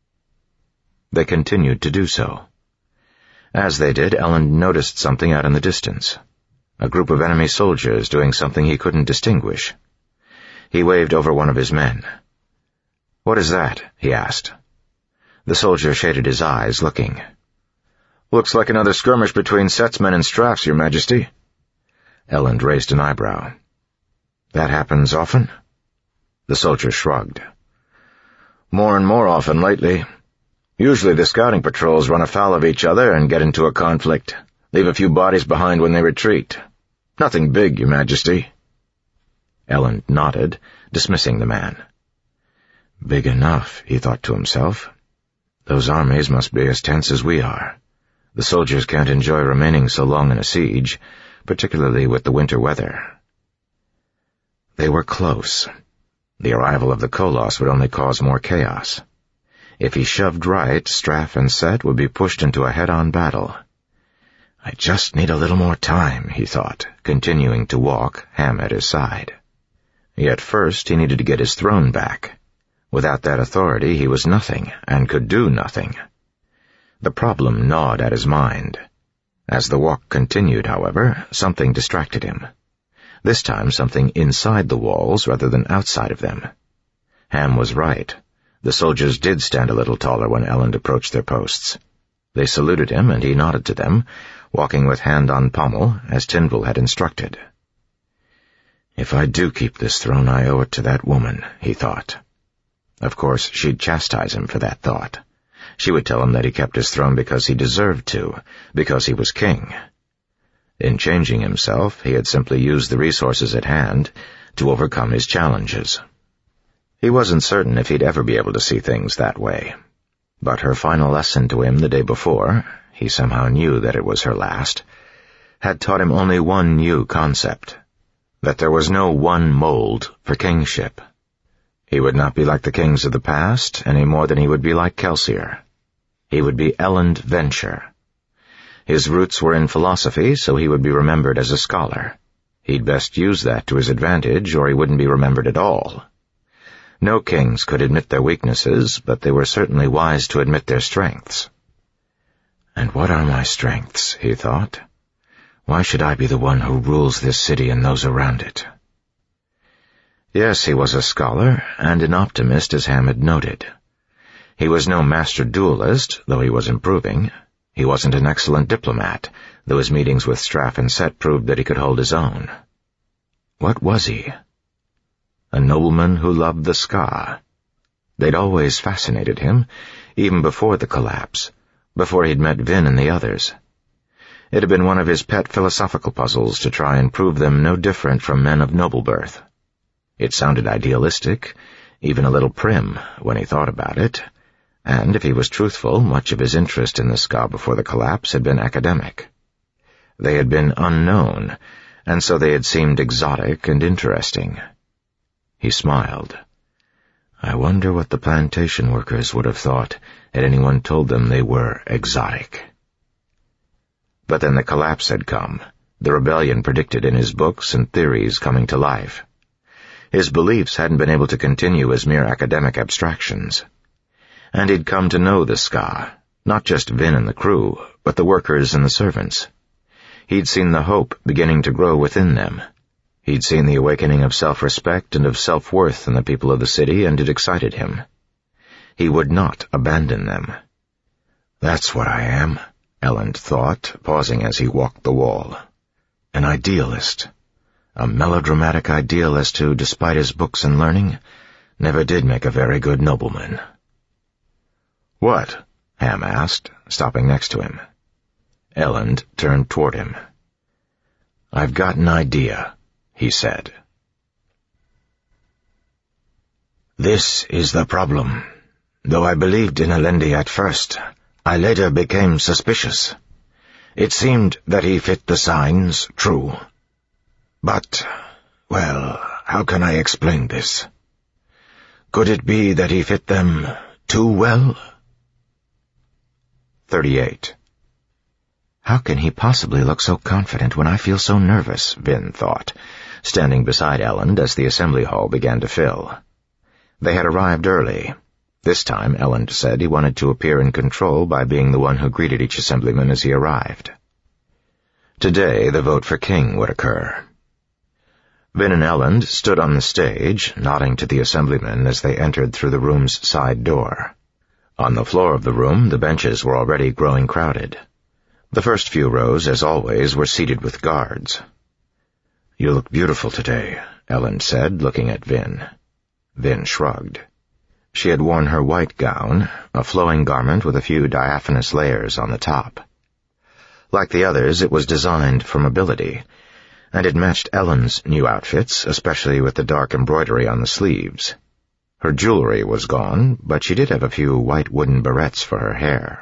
They continued to do so. As they did, Elend noticed something out in the distance. A group of enemy soldiers doing something he couldn't distinguish. He waved over one of his men. "What is that?" he asked. The soldier shaded his eyes, looking. "Looks like another skirmish between Setzmen and Straffs, Your Majesty." Elend raised an eyebrow. "That happens often?" The soldier shrugged. "More and more often lately. Usually the scouting patrols run afoul of each other and get into a conflict, leave a few bodies behind when they retreat. Nothing big, Your Majesty." Elend nodded, dismissing the man. Big enough, he thought to himself. Those armies must be as tense as we are. The soldiers can't enjoy remaining so long in a siege, particularly with the winter weather. They were close. The arrival of the Koloss would only cause more chaos. If he shoved right, Straff and Set would be pushed into a head-on battle. "I just need a little more time," he thought, continuing to walk, Ham at his side. Yet first he needed to get his throne back. Without that authority he was nothing, and could do nothing. The problem gnawed at his mind. As the walk continued, however, something distracted him. This time something inside the walls rather than outside of them. Ham was right. The soldiers did stand a little taller when Elend approached their posts. They saluted him, and he nodded to them, walking with hand on pommel, as Tynvil had instructed. If I do keep this throne, I owe it to that woman, he thought. Of course, she'd chastise him for that thought. She would tell him that he kept his throne because he deserved to, because he was king. In changing himself, he had simply used the resources at hand to overcome his challenges. He wasn't certain if he'd ever be able to see things that way. But her final lesson to him the day before, he somehow knew that it was her last, had taught him only one new concept, that there was no one mold for kingship. He would not be like the kings of the past, any more than he would be like Kelsier. He would be Elend Venture. His roots were in philosophy, so he would be remembered as a scholar. He'd best use that to his advantage, or he wouldn't be remembered at all. No kings could admit their weaknesses, but they were certainly wise to admit their strengths. And what are my strengths, he thought. Why should I be the one who rules this city and those around it? Yes, he was a scholar, and an optimist, as Ham had noted. He was no master duelist, though he was improving. He wasn't an excellent diplomat, though his meetings with Straff and Set proved that he could hold his own. What was he? A nobleman who loved the ska. They'd always fascinated him, even before the collapse, before he'd met Vin and the others. It had been one of his pet philosophical puzzles to try and prove them no different from men of noble birth. It sounded idealistic, even a little prim, when he thought about it, and if he was truthful, much of his interest in the ska before the collapse had been academic. They had been unknown, and so they had seemed exotic and interesting. He smiled. I wonder what the plantation workers would have thought had anyone told them they were exotic. But then the collapse had come, the rebellion predicted in his books and theories coming to life. His beliefs hadn't been able to continue as mere academic abstractions. And he'd come to know the ska, not just Vin and the crew, but the workers and the servants. He'd seen the hope beginning to grow within them. He'd seen the awakening of self-respect and of self-worth in the people of the city, and it excited him. He would not abandon them. That's what I am, Elend thought, pausing as he walked the wall. An idealist. A melodramatic idealist who, despite his books and learning, never did make a very good nobleman. What? Ham asked, stopping next to him. Elend turned toward him. "I've got an idea," he said. "This is the problem. Though I believed in Alendi at first, I later became suspicious. It seemed that he fit the signs, true. But, well, how can I explain this? Could it be that he fit them too well?" 38. How can he possibly look so confident when I feel so nervous, Vin thought, standing beside Elend as the assembly hall began to fill. They had arrived early. This time, Elend said he wanted to appear in control by being the one who greeted each assemblyman as he arrived. Today, the vote for king would occur. Vin and Elend stood on the stage, nodding to the assemblymen as they entered through the room's side door. On the floor of the room, the benches were already growing crowded. The first few rows, as always, were seated with guards. "You look beautiful today," Elend said, looking at Vin. Vin shrugged. She had worn her white gown, a flowing garment with a few diaphanous layers on the top. Like the others, it was designed for mobility, and it matched Elend's new outfits, especially with the dark embroidery on the sleeves. Her jewelry was gone, but she did have a few white wooden barrettes for her hair.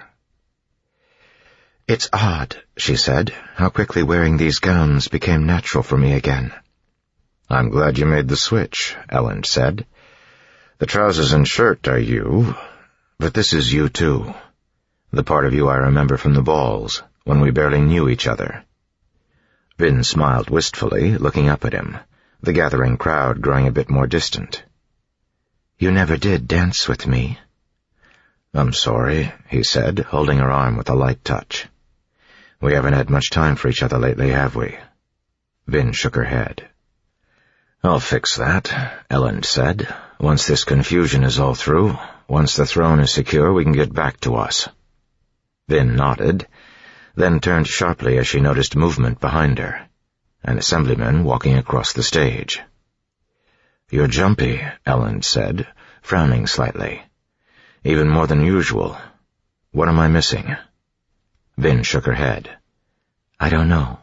"It's odd," she said, "how quickly wearing these gowns became natural for me again." "I'm glad you made the switch," Elend said. "The trousers and shirt are you, but this is you too. The part of you I remember from the balls, when we barely knew each other." Vin smiled wistfully, looking up at him, the gathering crowd growing a bit more distant. "You never did dance with me." "I'm sorry," he said, holding her arm with a light touch. "We haven't had much time for each other lately, have we?" Vin shook her head. "I'll fix that," Elend said. "Once this confusion is all through, once the throne is secure, we can get back to us." Vin nodded, then turned sharply as she noticed movement behind her, an assemblyman walking across the stage. "You're jumpy," Elend said, frowning slightly. "Even more than usual. What am I missing?" Vin shook her head. "I don't know."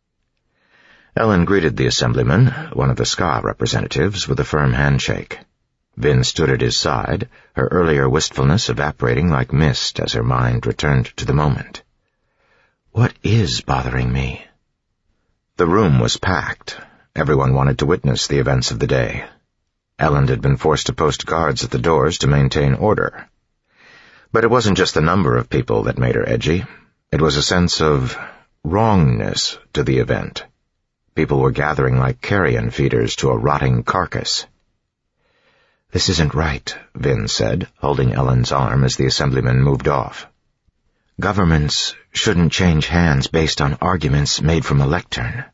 Elend greeted the assemblyman, one of the Ska representatives, with a firm handshake. Vin stood at his side, her earlier wistfulness evaporating like mist as her mind returned to the moment. "What is bothering me?" The room was packed. Everyone wanted to witness the events of the day. Elend had been forced to post guards at the doors to maintain order. But it wasn't just the number of people that made her edgy. It was a sense of wrongness to the event. People were gathering like carrion feeders to a rotting carcass. "This isn't right," Vin said, holding Elend's arm as the assemblyman moved off. "Governments shouldn't change hands based on arguments made from a lectern."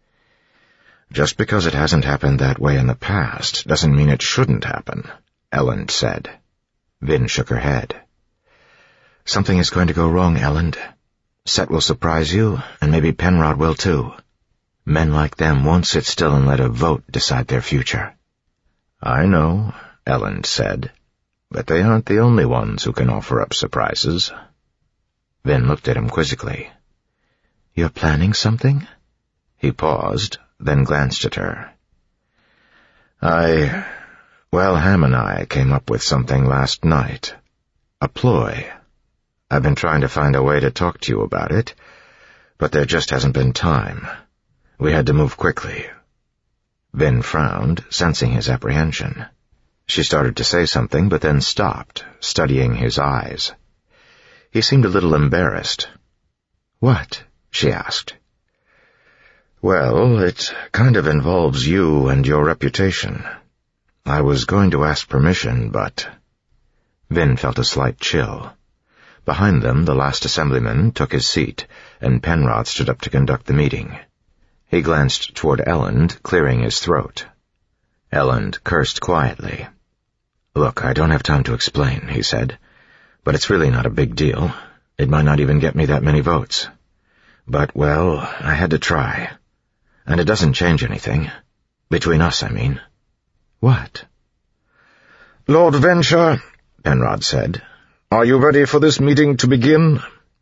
"Just because it hasn't happened that way in the past doesn't mean it shouldn't happen," Elend said. Vin shook her head. "Something is going to go wrong, Elend. Set will surprise you, and maybe Penrod will too. Men like them won't sit still and let a vote decide their future." "I know," Elend said, "but they aren't the only ones who can offer up surprises." Vin looked at him quizzically. "You're planning something?" He paused, then glanced at her. Ham and I came up with something last night. A ploy. I've been trying to find a way to talk to you about it, but there just hasn't been time. We had to move quickly." Vin frowned, sensing his apprehension. She started to say something, but then stopped, studying his eyes. He seemed a little embarrassed. "What?" she asked. "Well, it kind of involves you and your reputation. I was going to ask permission, but—" Vin felt a slight chill. Behind them, the last assemblyman took his seat, and Penrod stood up to conduct the meeting. He glanced toward Elend, clearing his throat. Elend cursed quietly. "Look, I don't have time to explain," he said, "but it's really not a big deal. It might not even get me that many votes. But, well, I had to try. And it doesn't change anything. Between us, I mean." "What?" "Lord Venture," Penrod said, "are you ready for this meeting to begin?"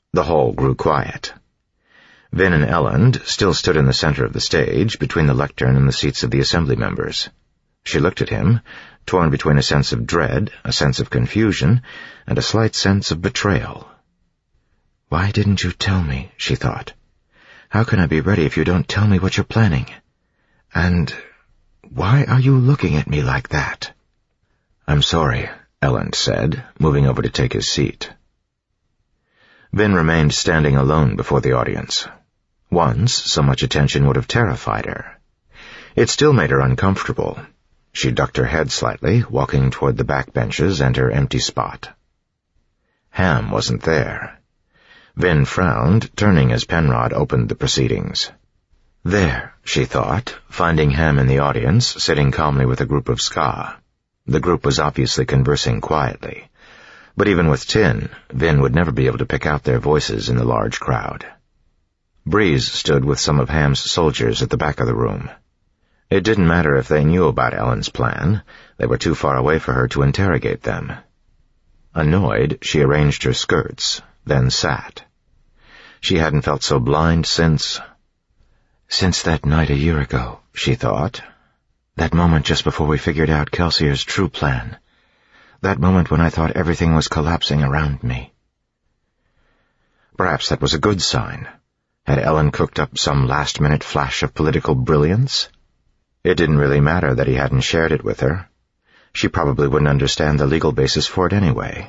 The hall grew quiet. Vin and Elend still stood in the center of the stage, between the lectern and the seats of the assembly members. She looked at him, torn between a sense of dread, a sense of confusion, and a slight sense of betrayal. "Why didn't you tell me?" she thought. "How can I be ready if you don't tell me what you're planning? And why are you looking at me like that?" "I'm sorry," Elend said, moving over to take his seat. Vin remained standing alone before the audience. Once, so much attention would have terrified her. It still made her uncomfortable. She ducked her head slightly, walking toward the back benches and her empty spot. Ham wasn't there. Vin frowned, turning as Penrod opened the proceedings. There, she thought, finding Ham in the audience, sitting calmly with a group of Ska. The group was obviously conversing quietly, but even with tin, Vin would never be able to pick out their voices in the large crowd. Breeze stood with some of Ham's soldiers at the back of the room. It didn't matter if they knew about Ellen's plan. They were too far away for her to interrogate them. Annoyed, she arranged her skirts, then sat. She hadn't felt so blind since that night a year ago, she thought. That moment just before we figured out Kelsier's true plan. That moment when I thought everything was collapsing around me. Perhaps that was a good sign. Had Ellen cooked up some last-minute flash of political brilliance? It didn't really matter that he hadn't shared it with her. She probably wouldn't understand the legal basis for it anyway.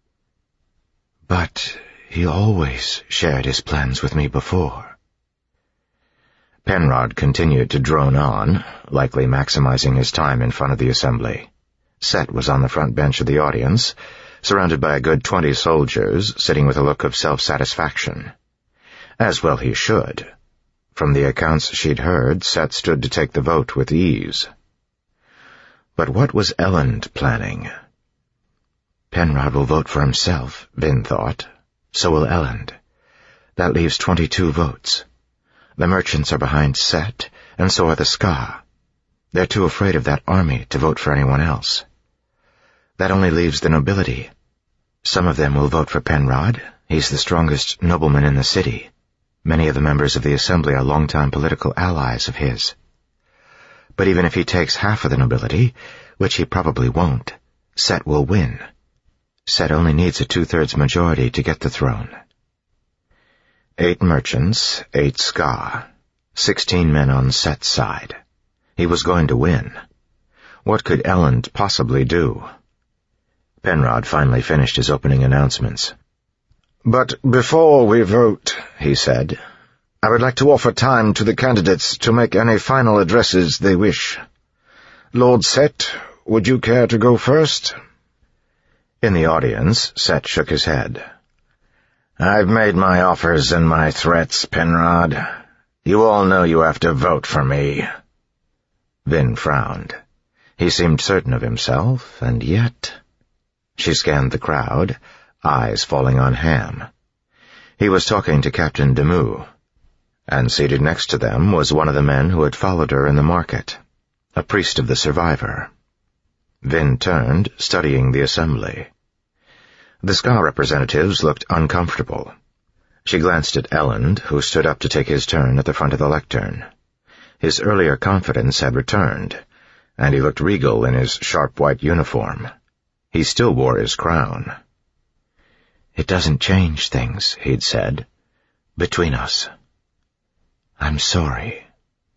But he always shared his plans with me before. Penrod continued to drone on, likely maximizing his time in front of the assembly. Set was on the front bench of the audience, surrounded by a good 20 soldiers, sitting with a look of self-satisfaction. As well he should. From the accounts she'd heard, Set stood to take the vote with ease. But what was Elend planning? Penrod will vote for himself, Vin thought. So will Elend. That leaves 22 votes. The merchants are behind Set, and so are the Ska. They're too afraid of that army to vote for anyone else. That only leaves the nobility. Some of them will vote for Penrod. He's the strongest nobleman in the city. Many of the members of the assembly are longtime political allies of his. But even if he takes half of the nobility, which he probably won't, Set will win. Set only needs a 2/3 majority to get the throne. 8 merchants, 8 Ska, 16 men on Set's side. He was going to win. What could Elend possibly do? Penrod finally finished his opening announcements. "But before we vote," he said, "I would like to offer time to the candidates to make any final addresses they wish. Lord Set, would you care to go first?" In the audience, Set shook his head. "I've made my offers and my threats, Penrod. You all know you have to vote for me." Vin frowned. He seemed certain of himself, and yet... She scanned the crowd, eyes falling on Ham. He was talking to Captain Demus, and seated next to them was one of the men who had followed her in the market, a priest of the Survivor. Vin turned, studying the assembly. The Ska representatives looked uncomfortable. She glanced at Elend, who stood up to take his turn at the front of the lectern. His earlier confidence had returned, and he looked regal in his sharp white uniform. He still wore his crown. "It doesn't change things," he'd said, "between us. I'm sorry."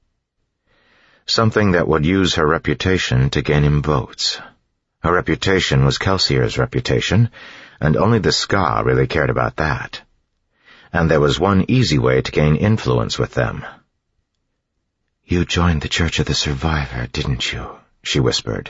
Something that would use her reputation to gain him votes. Her reputation was Kelsier's reputation, and only the Ska really cared about that. And there was one easy way to gain influence with them. "You joined the Church of the Survivor, didn't you?" she whispered.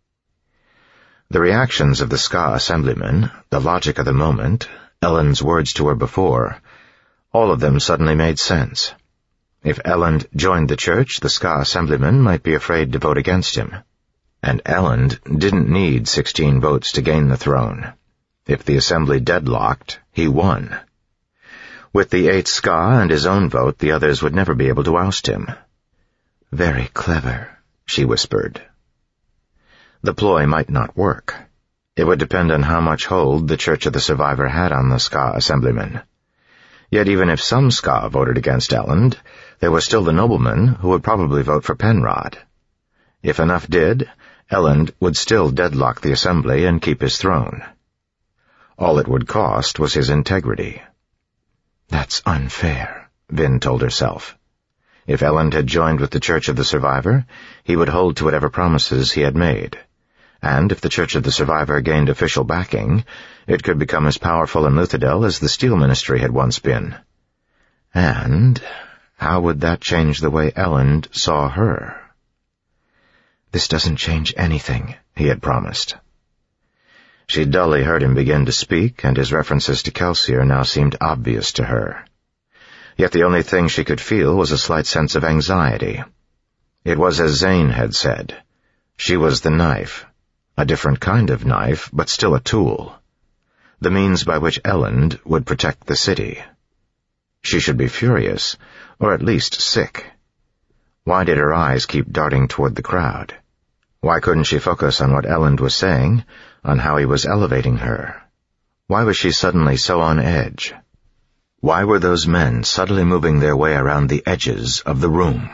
The reactions of the Ska assemblymen, the logic of the moment, Elend's words to her before, all of them suddenly made sense. If Elend joined the church, the Ska assemblymen might be afraid to vote against him. And Elend didn't need 16 votes to gain the throne. If the assembly deadlocked, he won. With the 8 Ska and his own vote, the others would never be able to oust him. "Very clever," she whispered. The ploy might not work. It would depend on how much hold the Church of the Survivor had on the Ska assemblymen. Yet even if some Ska voted against Elend, there were still the noblemen who would probably vote for Penrod. If enough did, Elend would still deadlock the assembly and keep his throne. All it would cost was his integrity. That's unfair, Vin told herself. If Elend had joined with the Church of the Survivor, he would hold to whatever promises he had made. And if the Church of the Survivor gained official backing, it could become as powerful in Luthadel as the Steel Ministry had once been. And how would that change the way Elend saw her? This doesn't change anything, he had promised. She dully heard him begin to speak, and his references to Kelsier now seemed obvious to her. Yet the only thing she could feel was a slight sense of anxiety. It was as Zane had said. She was the knife. A different kind of knife, but still a tool. The means by which Elend would protect the city. She should be furious, or at least sick. Why did her eyes keep darting toward the crowd? Why couldn't she focus on what Elend was saying, on how he was elevating her? Why was she suddenly so on edge? Why were those men subtly moving their way around the edges of the room?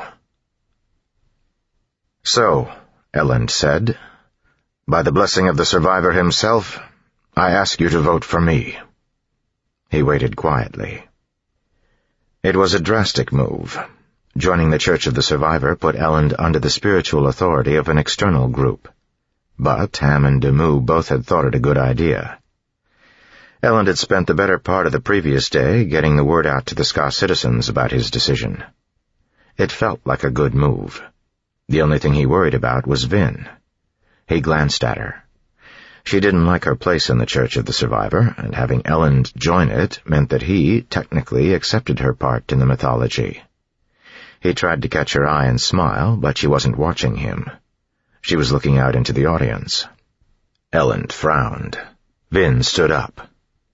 So, Elend said, by the blessing of the Survivor himself, I ask you to vote for me. He waited quietly. It was a drastic move. Joining the Church of the Survivor put Elend under the spiritual authority of an external group. But Ham and Demu both had thought it a good idea. Elend had spent the better part of the previous day getting the word out to the Ska citizens about his decision. It felt like a good move. The only thing he worried about was Vin. He glanced at her. She didn't like her place in the Church of the Survivor, and having Elend join it meant that he, technically, accepted her part in the mythology. He tried to catch her eye and smile, but she wasn't watching him. She was looking out into the audience. Elend frowned. Vin stood up.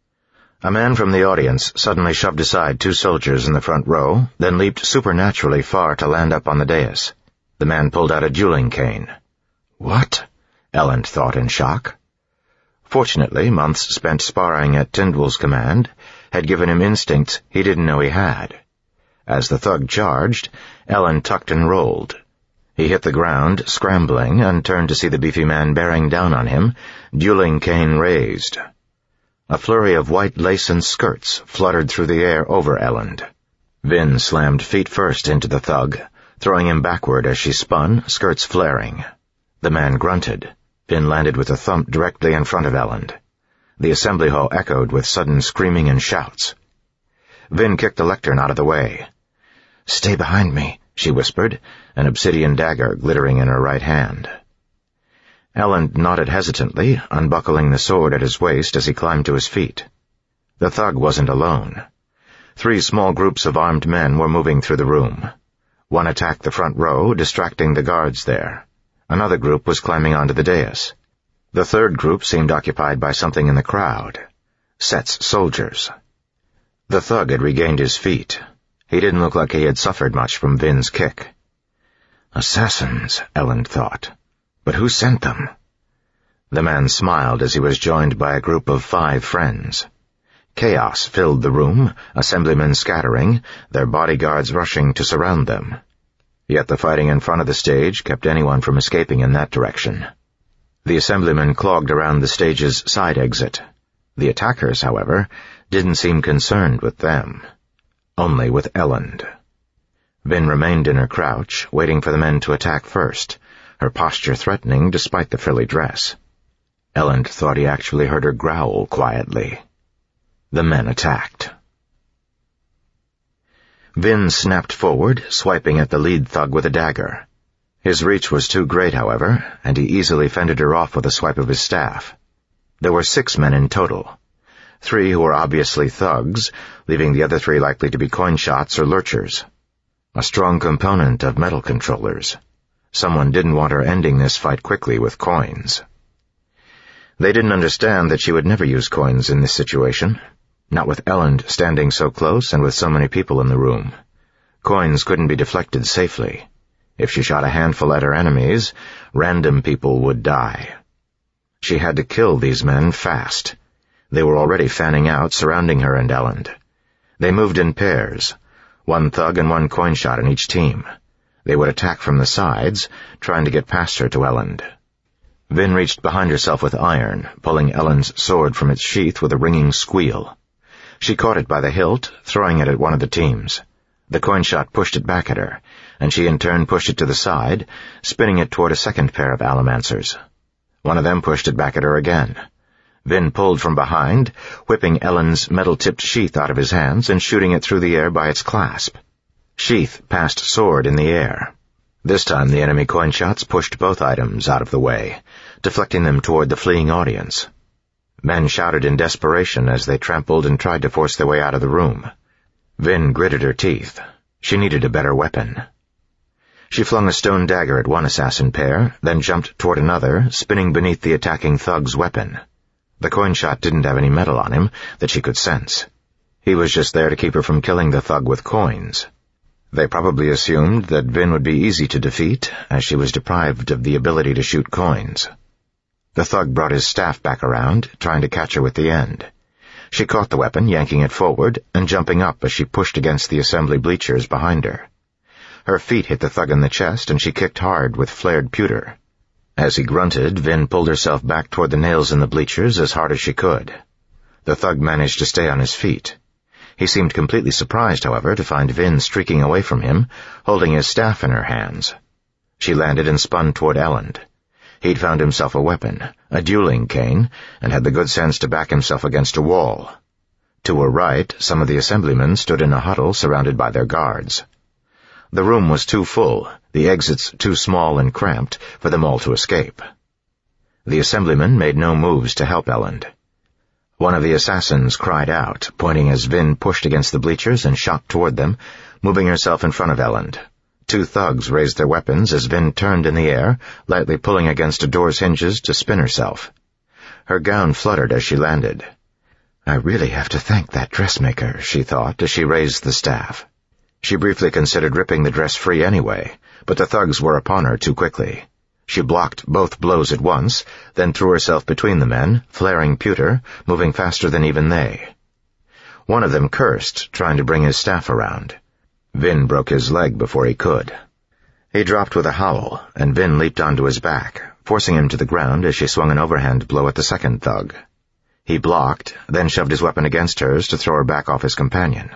A man from the audience suddenly shoved aside 2 soldiers in the front row, then leaped supernaturally far to land up on the dais. The man pulled out a dueling cane. What? Elend thought in shock. Fortunately, months spent sparring at Tindwell's command had given him instincts he didn't know he had. As the thug charged, Elend tucked and rolled. He hit the ground, scrambling, and turned to see the beefy man bearing down on him, dueling cane raised. A flurry of white lace and skirts fluttered through the air over Elend. Vin slammed feet first into the thug, throwing him backward as she spun, skirts flaring. The man grunted. Vin landed with a thump directly in front of Elend. The assembly hall echoed with sudden screaming and shouts. Vin kicked the lectern out of the way. "Stay behind me," she whispered, an obsidian dagger glittering in her right hand. Elend nodded hesitantly, unbuckling the sword at his waist as he climbed to his feet. The thug wasn't alone. 3 small groups of armed men were moving through the room. One attacked the front row, distracting the guards there. Another group was climbing onto the dais. The third group seemed occupied by something in the crowd. Set's soldiers. The thug had regained his feet. He didn't look like he had suffered much from Vin's kick. Assassins, Elend thought. But who sent them? The man smiled as he was joined by a group of 5 friends. Chaos filled the room, assemblymen scattering, their bodyguards rushing to surround them. Yet the fighting in front of the stage kept anyone from escaping in that direction. The assemblymen clogged around the stage's side exit. The attackers, however, didn't seem concerned with them. Only with Elend. Vin remained in her crouch, waiting for the men to attack first, her posture threatening despite the frilly dress. Elend thought he actually heard her growl quietly. The men attacked. Vin snapped forward, swiping at the lead thug with a dagger. His reach was too great, however, and he easily fended her off with a swipe of his staff. There were 6 men in total. 3 who were obviously thugs, leaving the other 3 likely to be coin shots or lurchers. A strong component of metal controllers. Someone didn't want her ending this fight quickly with coins. They didn't understand that she would never use coins in this situation. Not with Elend standing so close and with so many people in the room. Coins couldn't be deflected safely. If she shot a handful at her enemies, random people would die. She had to kill these men fast. They were already fanning out, surrounding her and Elend. They moved in pairs, one thug and one coin shot in each team. They would attack from the sides, trying to get past her to Elend. Vin reached behind herself with iron, pulling Elend's sword from its sheath with a ringing squeal. She caught it by the hilt, throwing it at one of the teams. The coin shot pushed it back at her, and she in turn pushed it to the side, spinning it toward a second pair of Allomancers. One of them pushed it back at her again. Vin pulled from behind, whipping Elend's metal-tipped sheath out of his hands and shooting it through the air by its clasp. Sheath passed sword in the air. This time the enemy coin shots pushed both items out of the way, deflecting them toward the fleeing audience. Men shouted in desperation as they trampled and tried to force their way out of the room. Vin gritted her teeth. She needed a better weapon. She flung a stone dagger at one assassin pair, then jumped toward another, spinning beneath the attacking thug's weapon. The coin shot didn't have any metal on him that she could sense. He was just there to keep her from killing the thug with coins. They probably assumed that Vin would be easy to defeat, as she was deprived of the ability to shoot coins. The thug brought his staff back around, trying to catch her with the end. She caught the weapon, yanking it forward, and jumping up as she pushed against the assembly bleachers behind her. Her feet hit the thug in the chest, and she kicked hard with flared pewter. As he grunted, Vin pulled herself back toward the nails in the bleachers as hard as she could. The thug managed to stay on his feet. He seemed completely surprised, however, to find Vin streaking away from him, holding his staff in her hands. She landed and spun toward Elend. He'd found himself a weapon, a dueling cane, and had the good sense to back himself against a wall. To her right, some of the assemblymen stood in a huddle surrounded by their guards. The room was too full, the exits too small and cramped for them all to escape. The assemblymen made no moves to help Elend. One of the assassins cried out, pointing as Vin pushed against the bleachers and shot toward them, moving herself in front of Elend. Two thugs raised their weapons as Vin turned in the air, lightly pulling against a door's hinges to spin herself. Her gown fluttered as she landed. I really have to thank that dressmaker, she thought as she raised the staff. She briefly considered ripping the dress free anyway, but the thugs were upon her too quickly. She blocked both blows at once, then threw herself between the men, flaring pewter, moving faster than even they. One of them cursed, trying to bring his staff around. Vin broke his leg before he could. He dropped with a howl, and Vin leaped onto his back, forcing him to the ground as she swung an overhand blow at the second thug. He blocked, then shoved his weapon against hers to throw her back off his companion.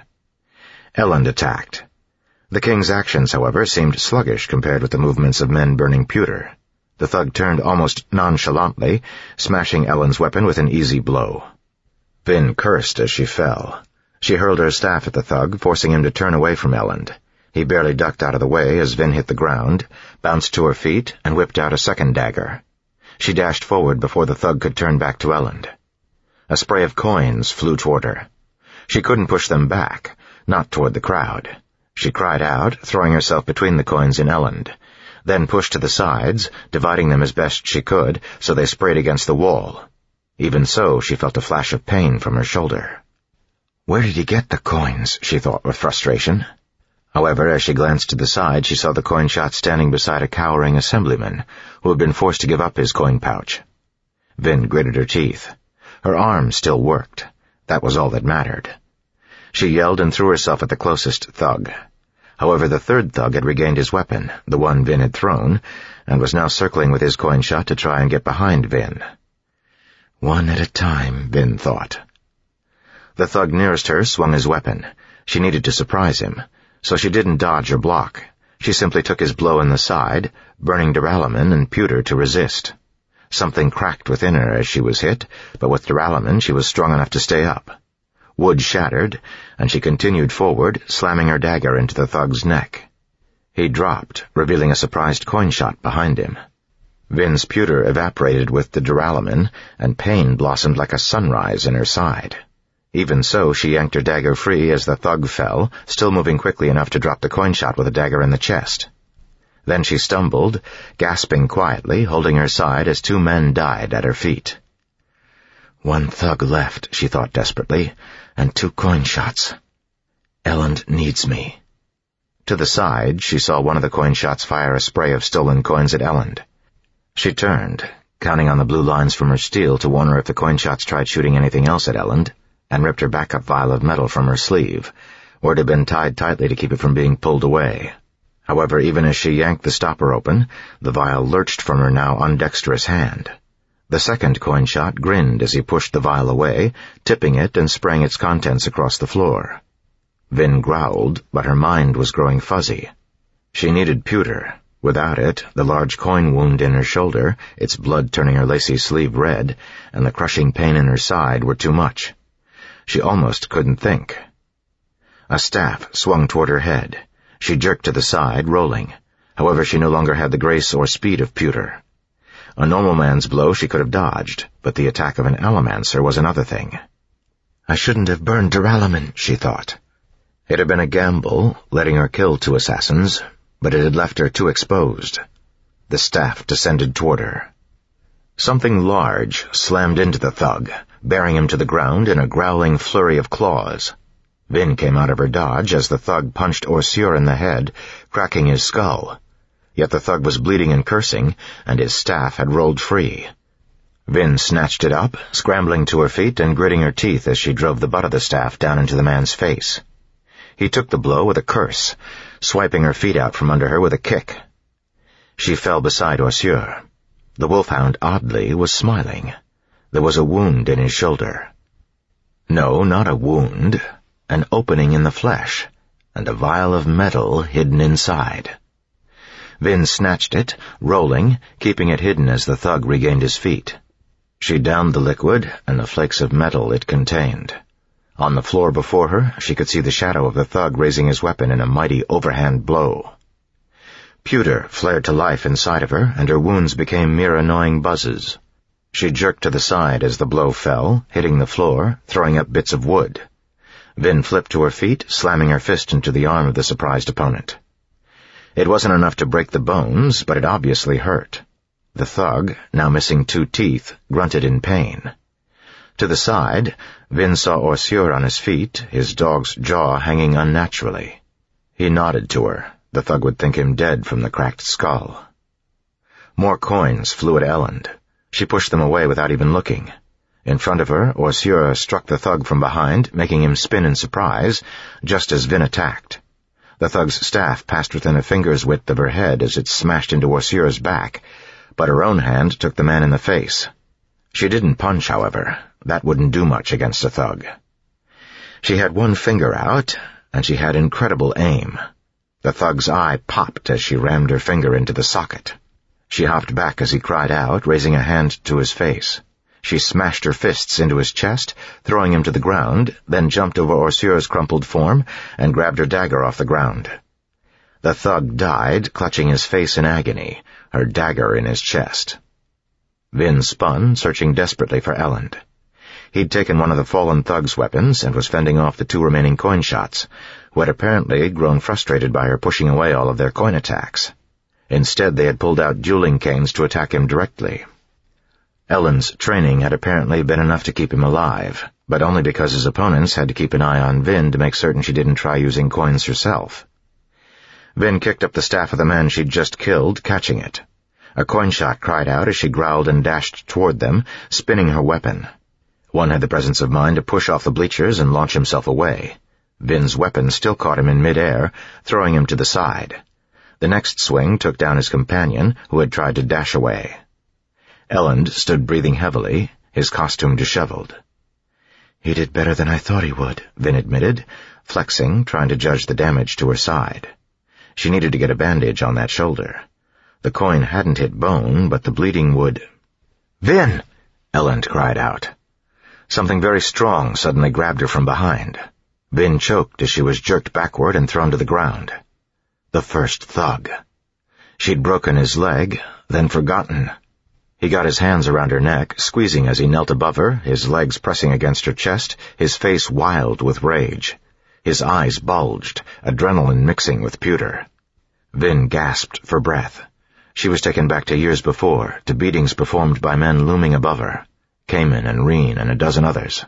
Elend attacked. The king's actions, however, seemed sluggish compared with the movements of men burning pewter. The thug turned almost nonchalantly, smashing Elend's weapon with an easy blow. Vin cursed as she fell. She hurled her staff at the thug, forcing him to turn away from Elend. He barely ducked out of the way as Vin hit the ground, bounced to her feet, and whipped out a second dagger. She dashed forward before the thug could turn back to Elend. A spray of coins flew toward her. She couldn't push them back, not toward the crowd. She cried out, throwing herself between the coins in Elend, then pushed to the sides, dividing them as best she could so they sprayed against the wall. Even so, she felt a flash of pain from her shoulder. Where did he get the coins? She thought with frustration. However, as she glanced to the side, she saw the coin shot standing beside a cowering assemblyman who had been forced to give up his coin pouch. Vin gritted her teeth. Her arm still worked. That was all that mattered. She yelled and threw herself at the closest thug. However, the third thug had regained his weapon, the one Vin had thrown, and was now circling with his coin shot to try and get behind Vin. One at a time, Vin thought. The thug nearest her swung his weapon. She needed to surprise him, so she didn't dodge or block. She simply took his blow in the side, burning duralumin and pewter to resist. Something cracked within her as she was hit, but with duralumin she was strong enough to stay up. Wood shattered, and she continued forward, slamming her dagger into the thug's neck. He dropped, revealing a surprised coin shot behind him. Vin's pewter evaporated with the duralumin, and pain blossomed like a sunrise in her side. Even so, she yanked her dagger free as the thug fell, still moving quickly enough to drop the coin shot with a dagger in the chest. Then she stumbled, gasping quietly, holding her side as two men died at her feet. One thug left, she thought desperately, and 2 coin shots. Elend needs me. To the side, she saw one of the coin shots fire a spray of stolen coins at Elend. She turned, counting on the blue lines from her steel to warn her if the coin shots tried shooting anything else at Elend, and ripped her backup vial of metal from her sleeve, where it had been tied tightly to keep it from being pulled away. However, even as she yanked the stopper open, the vial lurched from her now undexterous hand. The second coin shot grinned as he pushed the vial away, tipping it and spraying its contents across the floor. Vin growled, but her mind was growing fuzzy. She needed pewter. Without it, the large coin wound in her shoulder, its blood turning her lacy sleeve red, and the crushing pain in her side were too much. She almost couldn't think. A staff swung toward her head. She jerked to the side, rolling. However, she no longer had the grace or speed of pewter. A normal man's blow she could have dodged, but the attack of an Allomancer was another thing. I shouldn't have burned Duralumin, she thought. It had been a gamble, letting her kill 2 assassins, but it had left her too exposed. The staff descended toward her. Something large slammed into the thug, bearing him to the ground in a growling flurry of claws. Vin came out of her dodge as the thug punched Orseur in the head, cracking his skull. Yet the thug was bleeding and cursing, and his staff had rolled free. Vin snatched it up, scrambling to her feet and gritting her teeth as she drove the butt of the staff down into the man's face. He took the blow with a curse, swiping her feet out from under her with a kick. She fell beside Orseur. The wolfhound, oddly, was smiling. There was a wound in his shoulder. No, not a wound. An opening in the flesh, and a vial of metal hidden inside. Vin snatched it, rolling, keeping it hidden as the thug regained his feet. She downed the liquid and the flakes of metal it contained. On the floor before her, she could see the shadow of the thug raising his weapon in a mighty overhand blow. Pewter flared to life inside of her, and her wounds became mere annoying buzzes. She jerked to the side as the blow fell, hitting the floor, throwing up bits of wood. Vin flipped to her feet, slamming her fist into the arm of the surprised opponent. It wasn't enough to break the bones, but it obviously hurt. The thug, now missing 2 teeth, grunted in pain. To the side, Vin saw Orseur on his feet, his dog's jaw hanging unnaturally. He nodded to her. The thug would think him dead from the cracked skull. More coins flew at Elend. She pushed them away without even looking. In front of her, Orseur struck the thug from behind, making him spin in surprise, just as Vin attacked. The thug's staff passed within a finger's width of her head as it smashed into Orseur's back, but her own hand took the man in the face. She didn't punch, however. That wouldn't do much against a thug. She had one finger out, and she had incredible aim. The thug's eye popped as she rammed her finger into the socket. She hopped back as he cried out, raising a hand to his face. She smashed her fists into his chest, throwing him to the ground, then jumped over Orseur's crumpled form and grabbed her dagger off the ground. The thug died, clutching his face in agony, her dagger in his chest. Vin spun, searching desperately for Elend. He'd taken one of the fallen thug's weapons and was fending off the 2 remaining coin shots, who had apparently grown frustrated by her pushing away all of their coin attacks. Instead, they had pulled out dueling canes to attack him directly. Elend's training had apparently been enough to keep him alive, but only because his opponents had to keep an eye on Vin to make certain she didn't try using coins herself. Vin kicked up the staff of the man she'd just killed, catching it. A coin shot cried out as she growled and dashed toward them, spinning her weapon. One had the presence of mind to push off the bleachers and launch himself away. Vin's weapon still caught him in mid-air, throwing him to the side. The next swing took down his companion, who had tried to dash away. Elend stood breathing heavily, his costume disheveled. "He did better than I thought he would," Vin admitted, flexing, trying to judge the damage to her side. She needed to get a bandage on that shoulder. The coin hadn't hit bone, but the bleeding would... "Vin!" Elend cried out. Something very strong suddenly grabbed her from behind. Vin choked as she was jerked backward and thrown to the ground. The first thug. She'd broken his leg, then forgotten. He got his hands around her neck, squeezing as he knelt above her, his legs pressing against her chest, his face wild with rage. His eyes bulged, adrenaline mixing with pewter. Vin gasped for breath. She was taken back to years before, to beatings performed by men looming above her. Cayman and Reen and a dozen others.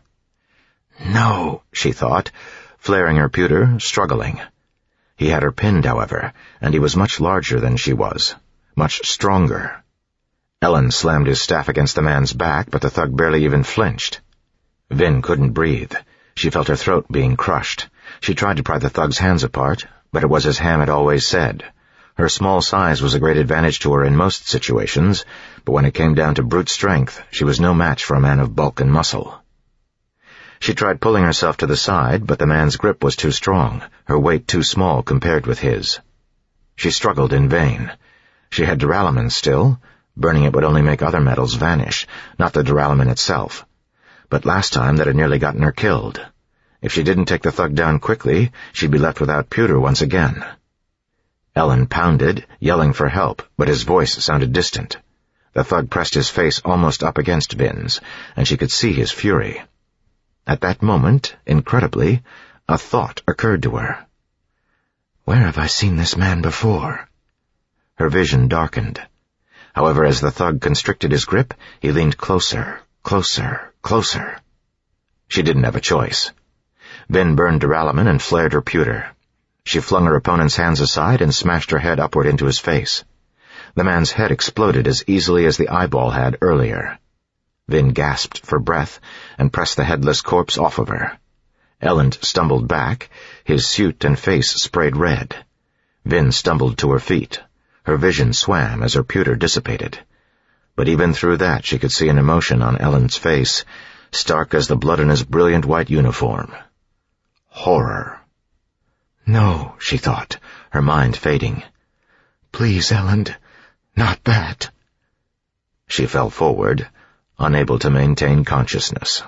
"No," she thought, flaring her pewter, struggling. He had her pinned, however, and he was much larger than she was, much stronger. Elend slammed his staff against the man's back, but the thug barely even flinched. Vin couldn't breathe. She felt her throat being crushed. She tried to pry the thug's hands apart, but it was as Ham had always said. Her small size was a great advantage to her in most situations, but when it came down to brute strength, she was no match for a man of bulk and muscle. She tried pulling herself to the side, but the man's grip was too strong, her weight too small compared with his. She struggled in vain. She had duralumin still. Burning it would only make other metals vanish, not the duralumin itself. But last time that had nearly gotten her killed. If she didn't take the thug down quickly, she'd be left without pewter once again. Ellen pounded, yelling for help, but his voice sounded distant. The thug pressed his face almost up against Vin's, and she could see his fury. At that moment, incredibly, a thought occurred to her. Where have I seen this man before? Her vision darkened. However, as the thug constricted his grip, he leaned closer, closer, closer. She didn't have a choice. Vin burned duralumin and flared her pewter. She flung her opponent's hands aside and smashed her head upward into his face. The man's head exploded as easily as the eyeball had earlier. Vin gasped for breath and pressed the headless corpse off of her. Ellen stumbled back, his suit and face sprayed red. Vin stumbled to her feet. Her vision swam as her pewter dissipated. But even through that she could see an emotion on Ellen's face, stark as the blood in his brilliant white uniform. Horror. No, she thought, her mind fading. Please, Ellen, not that. She fell forward, unable to maintain consciousness.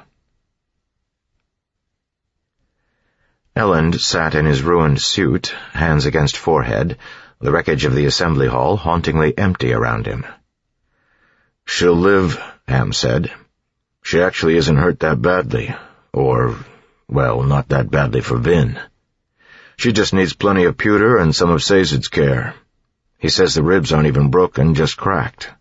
Ellen sat in his ruined suit, hands against forehead, the wreckage of the assembly hall hauntingly empty around him. She'll live, Ham said. She actually isn't hurt that badly. Or, well, not that badly for Vin. She just needs plenty of pewter and some of Sazed's care. He says the ribs aren't even broken, just cracked.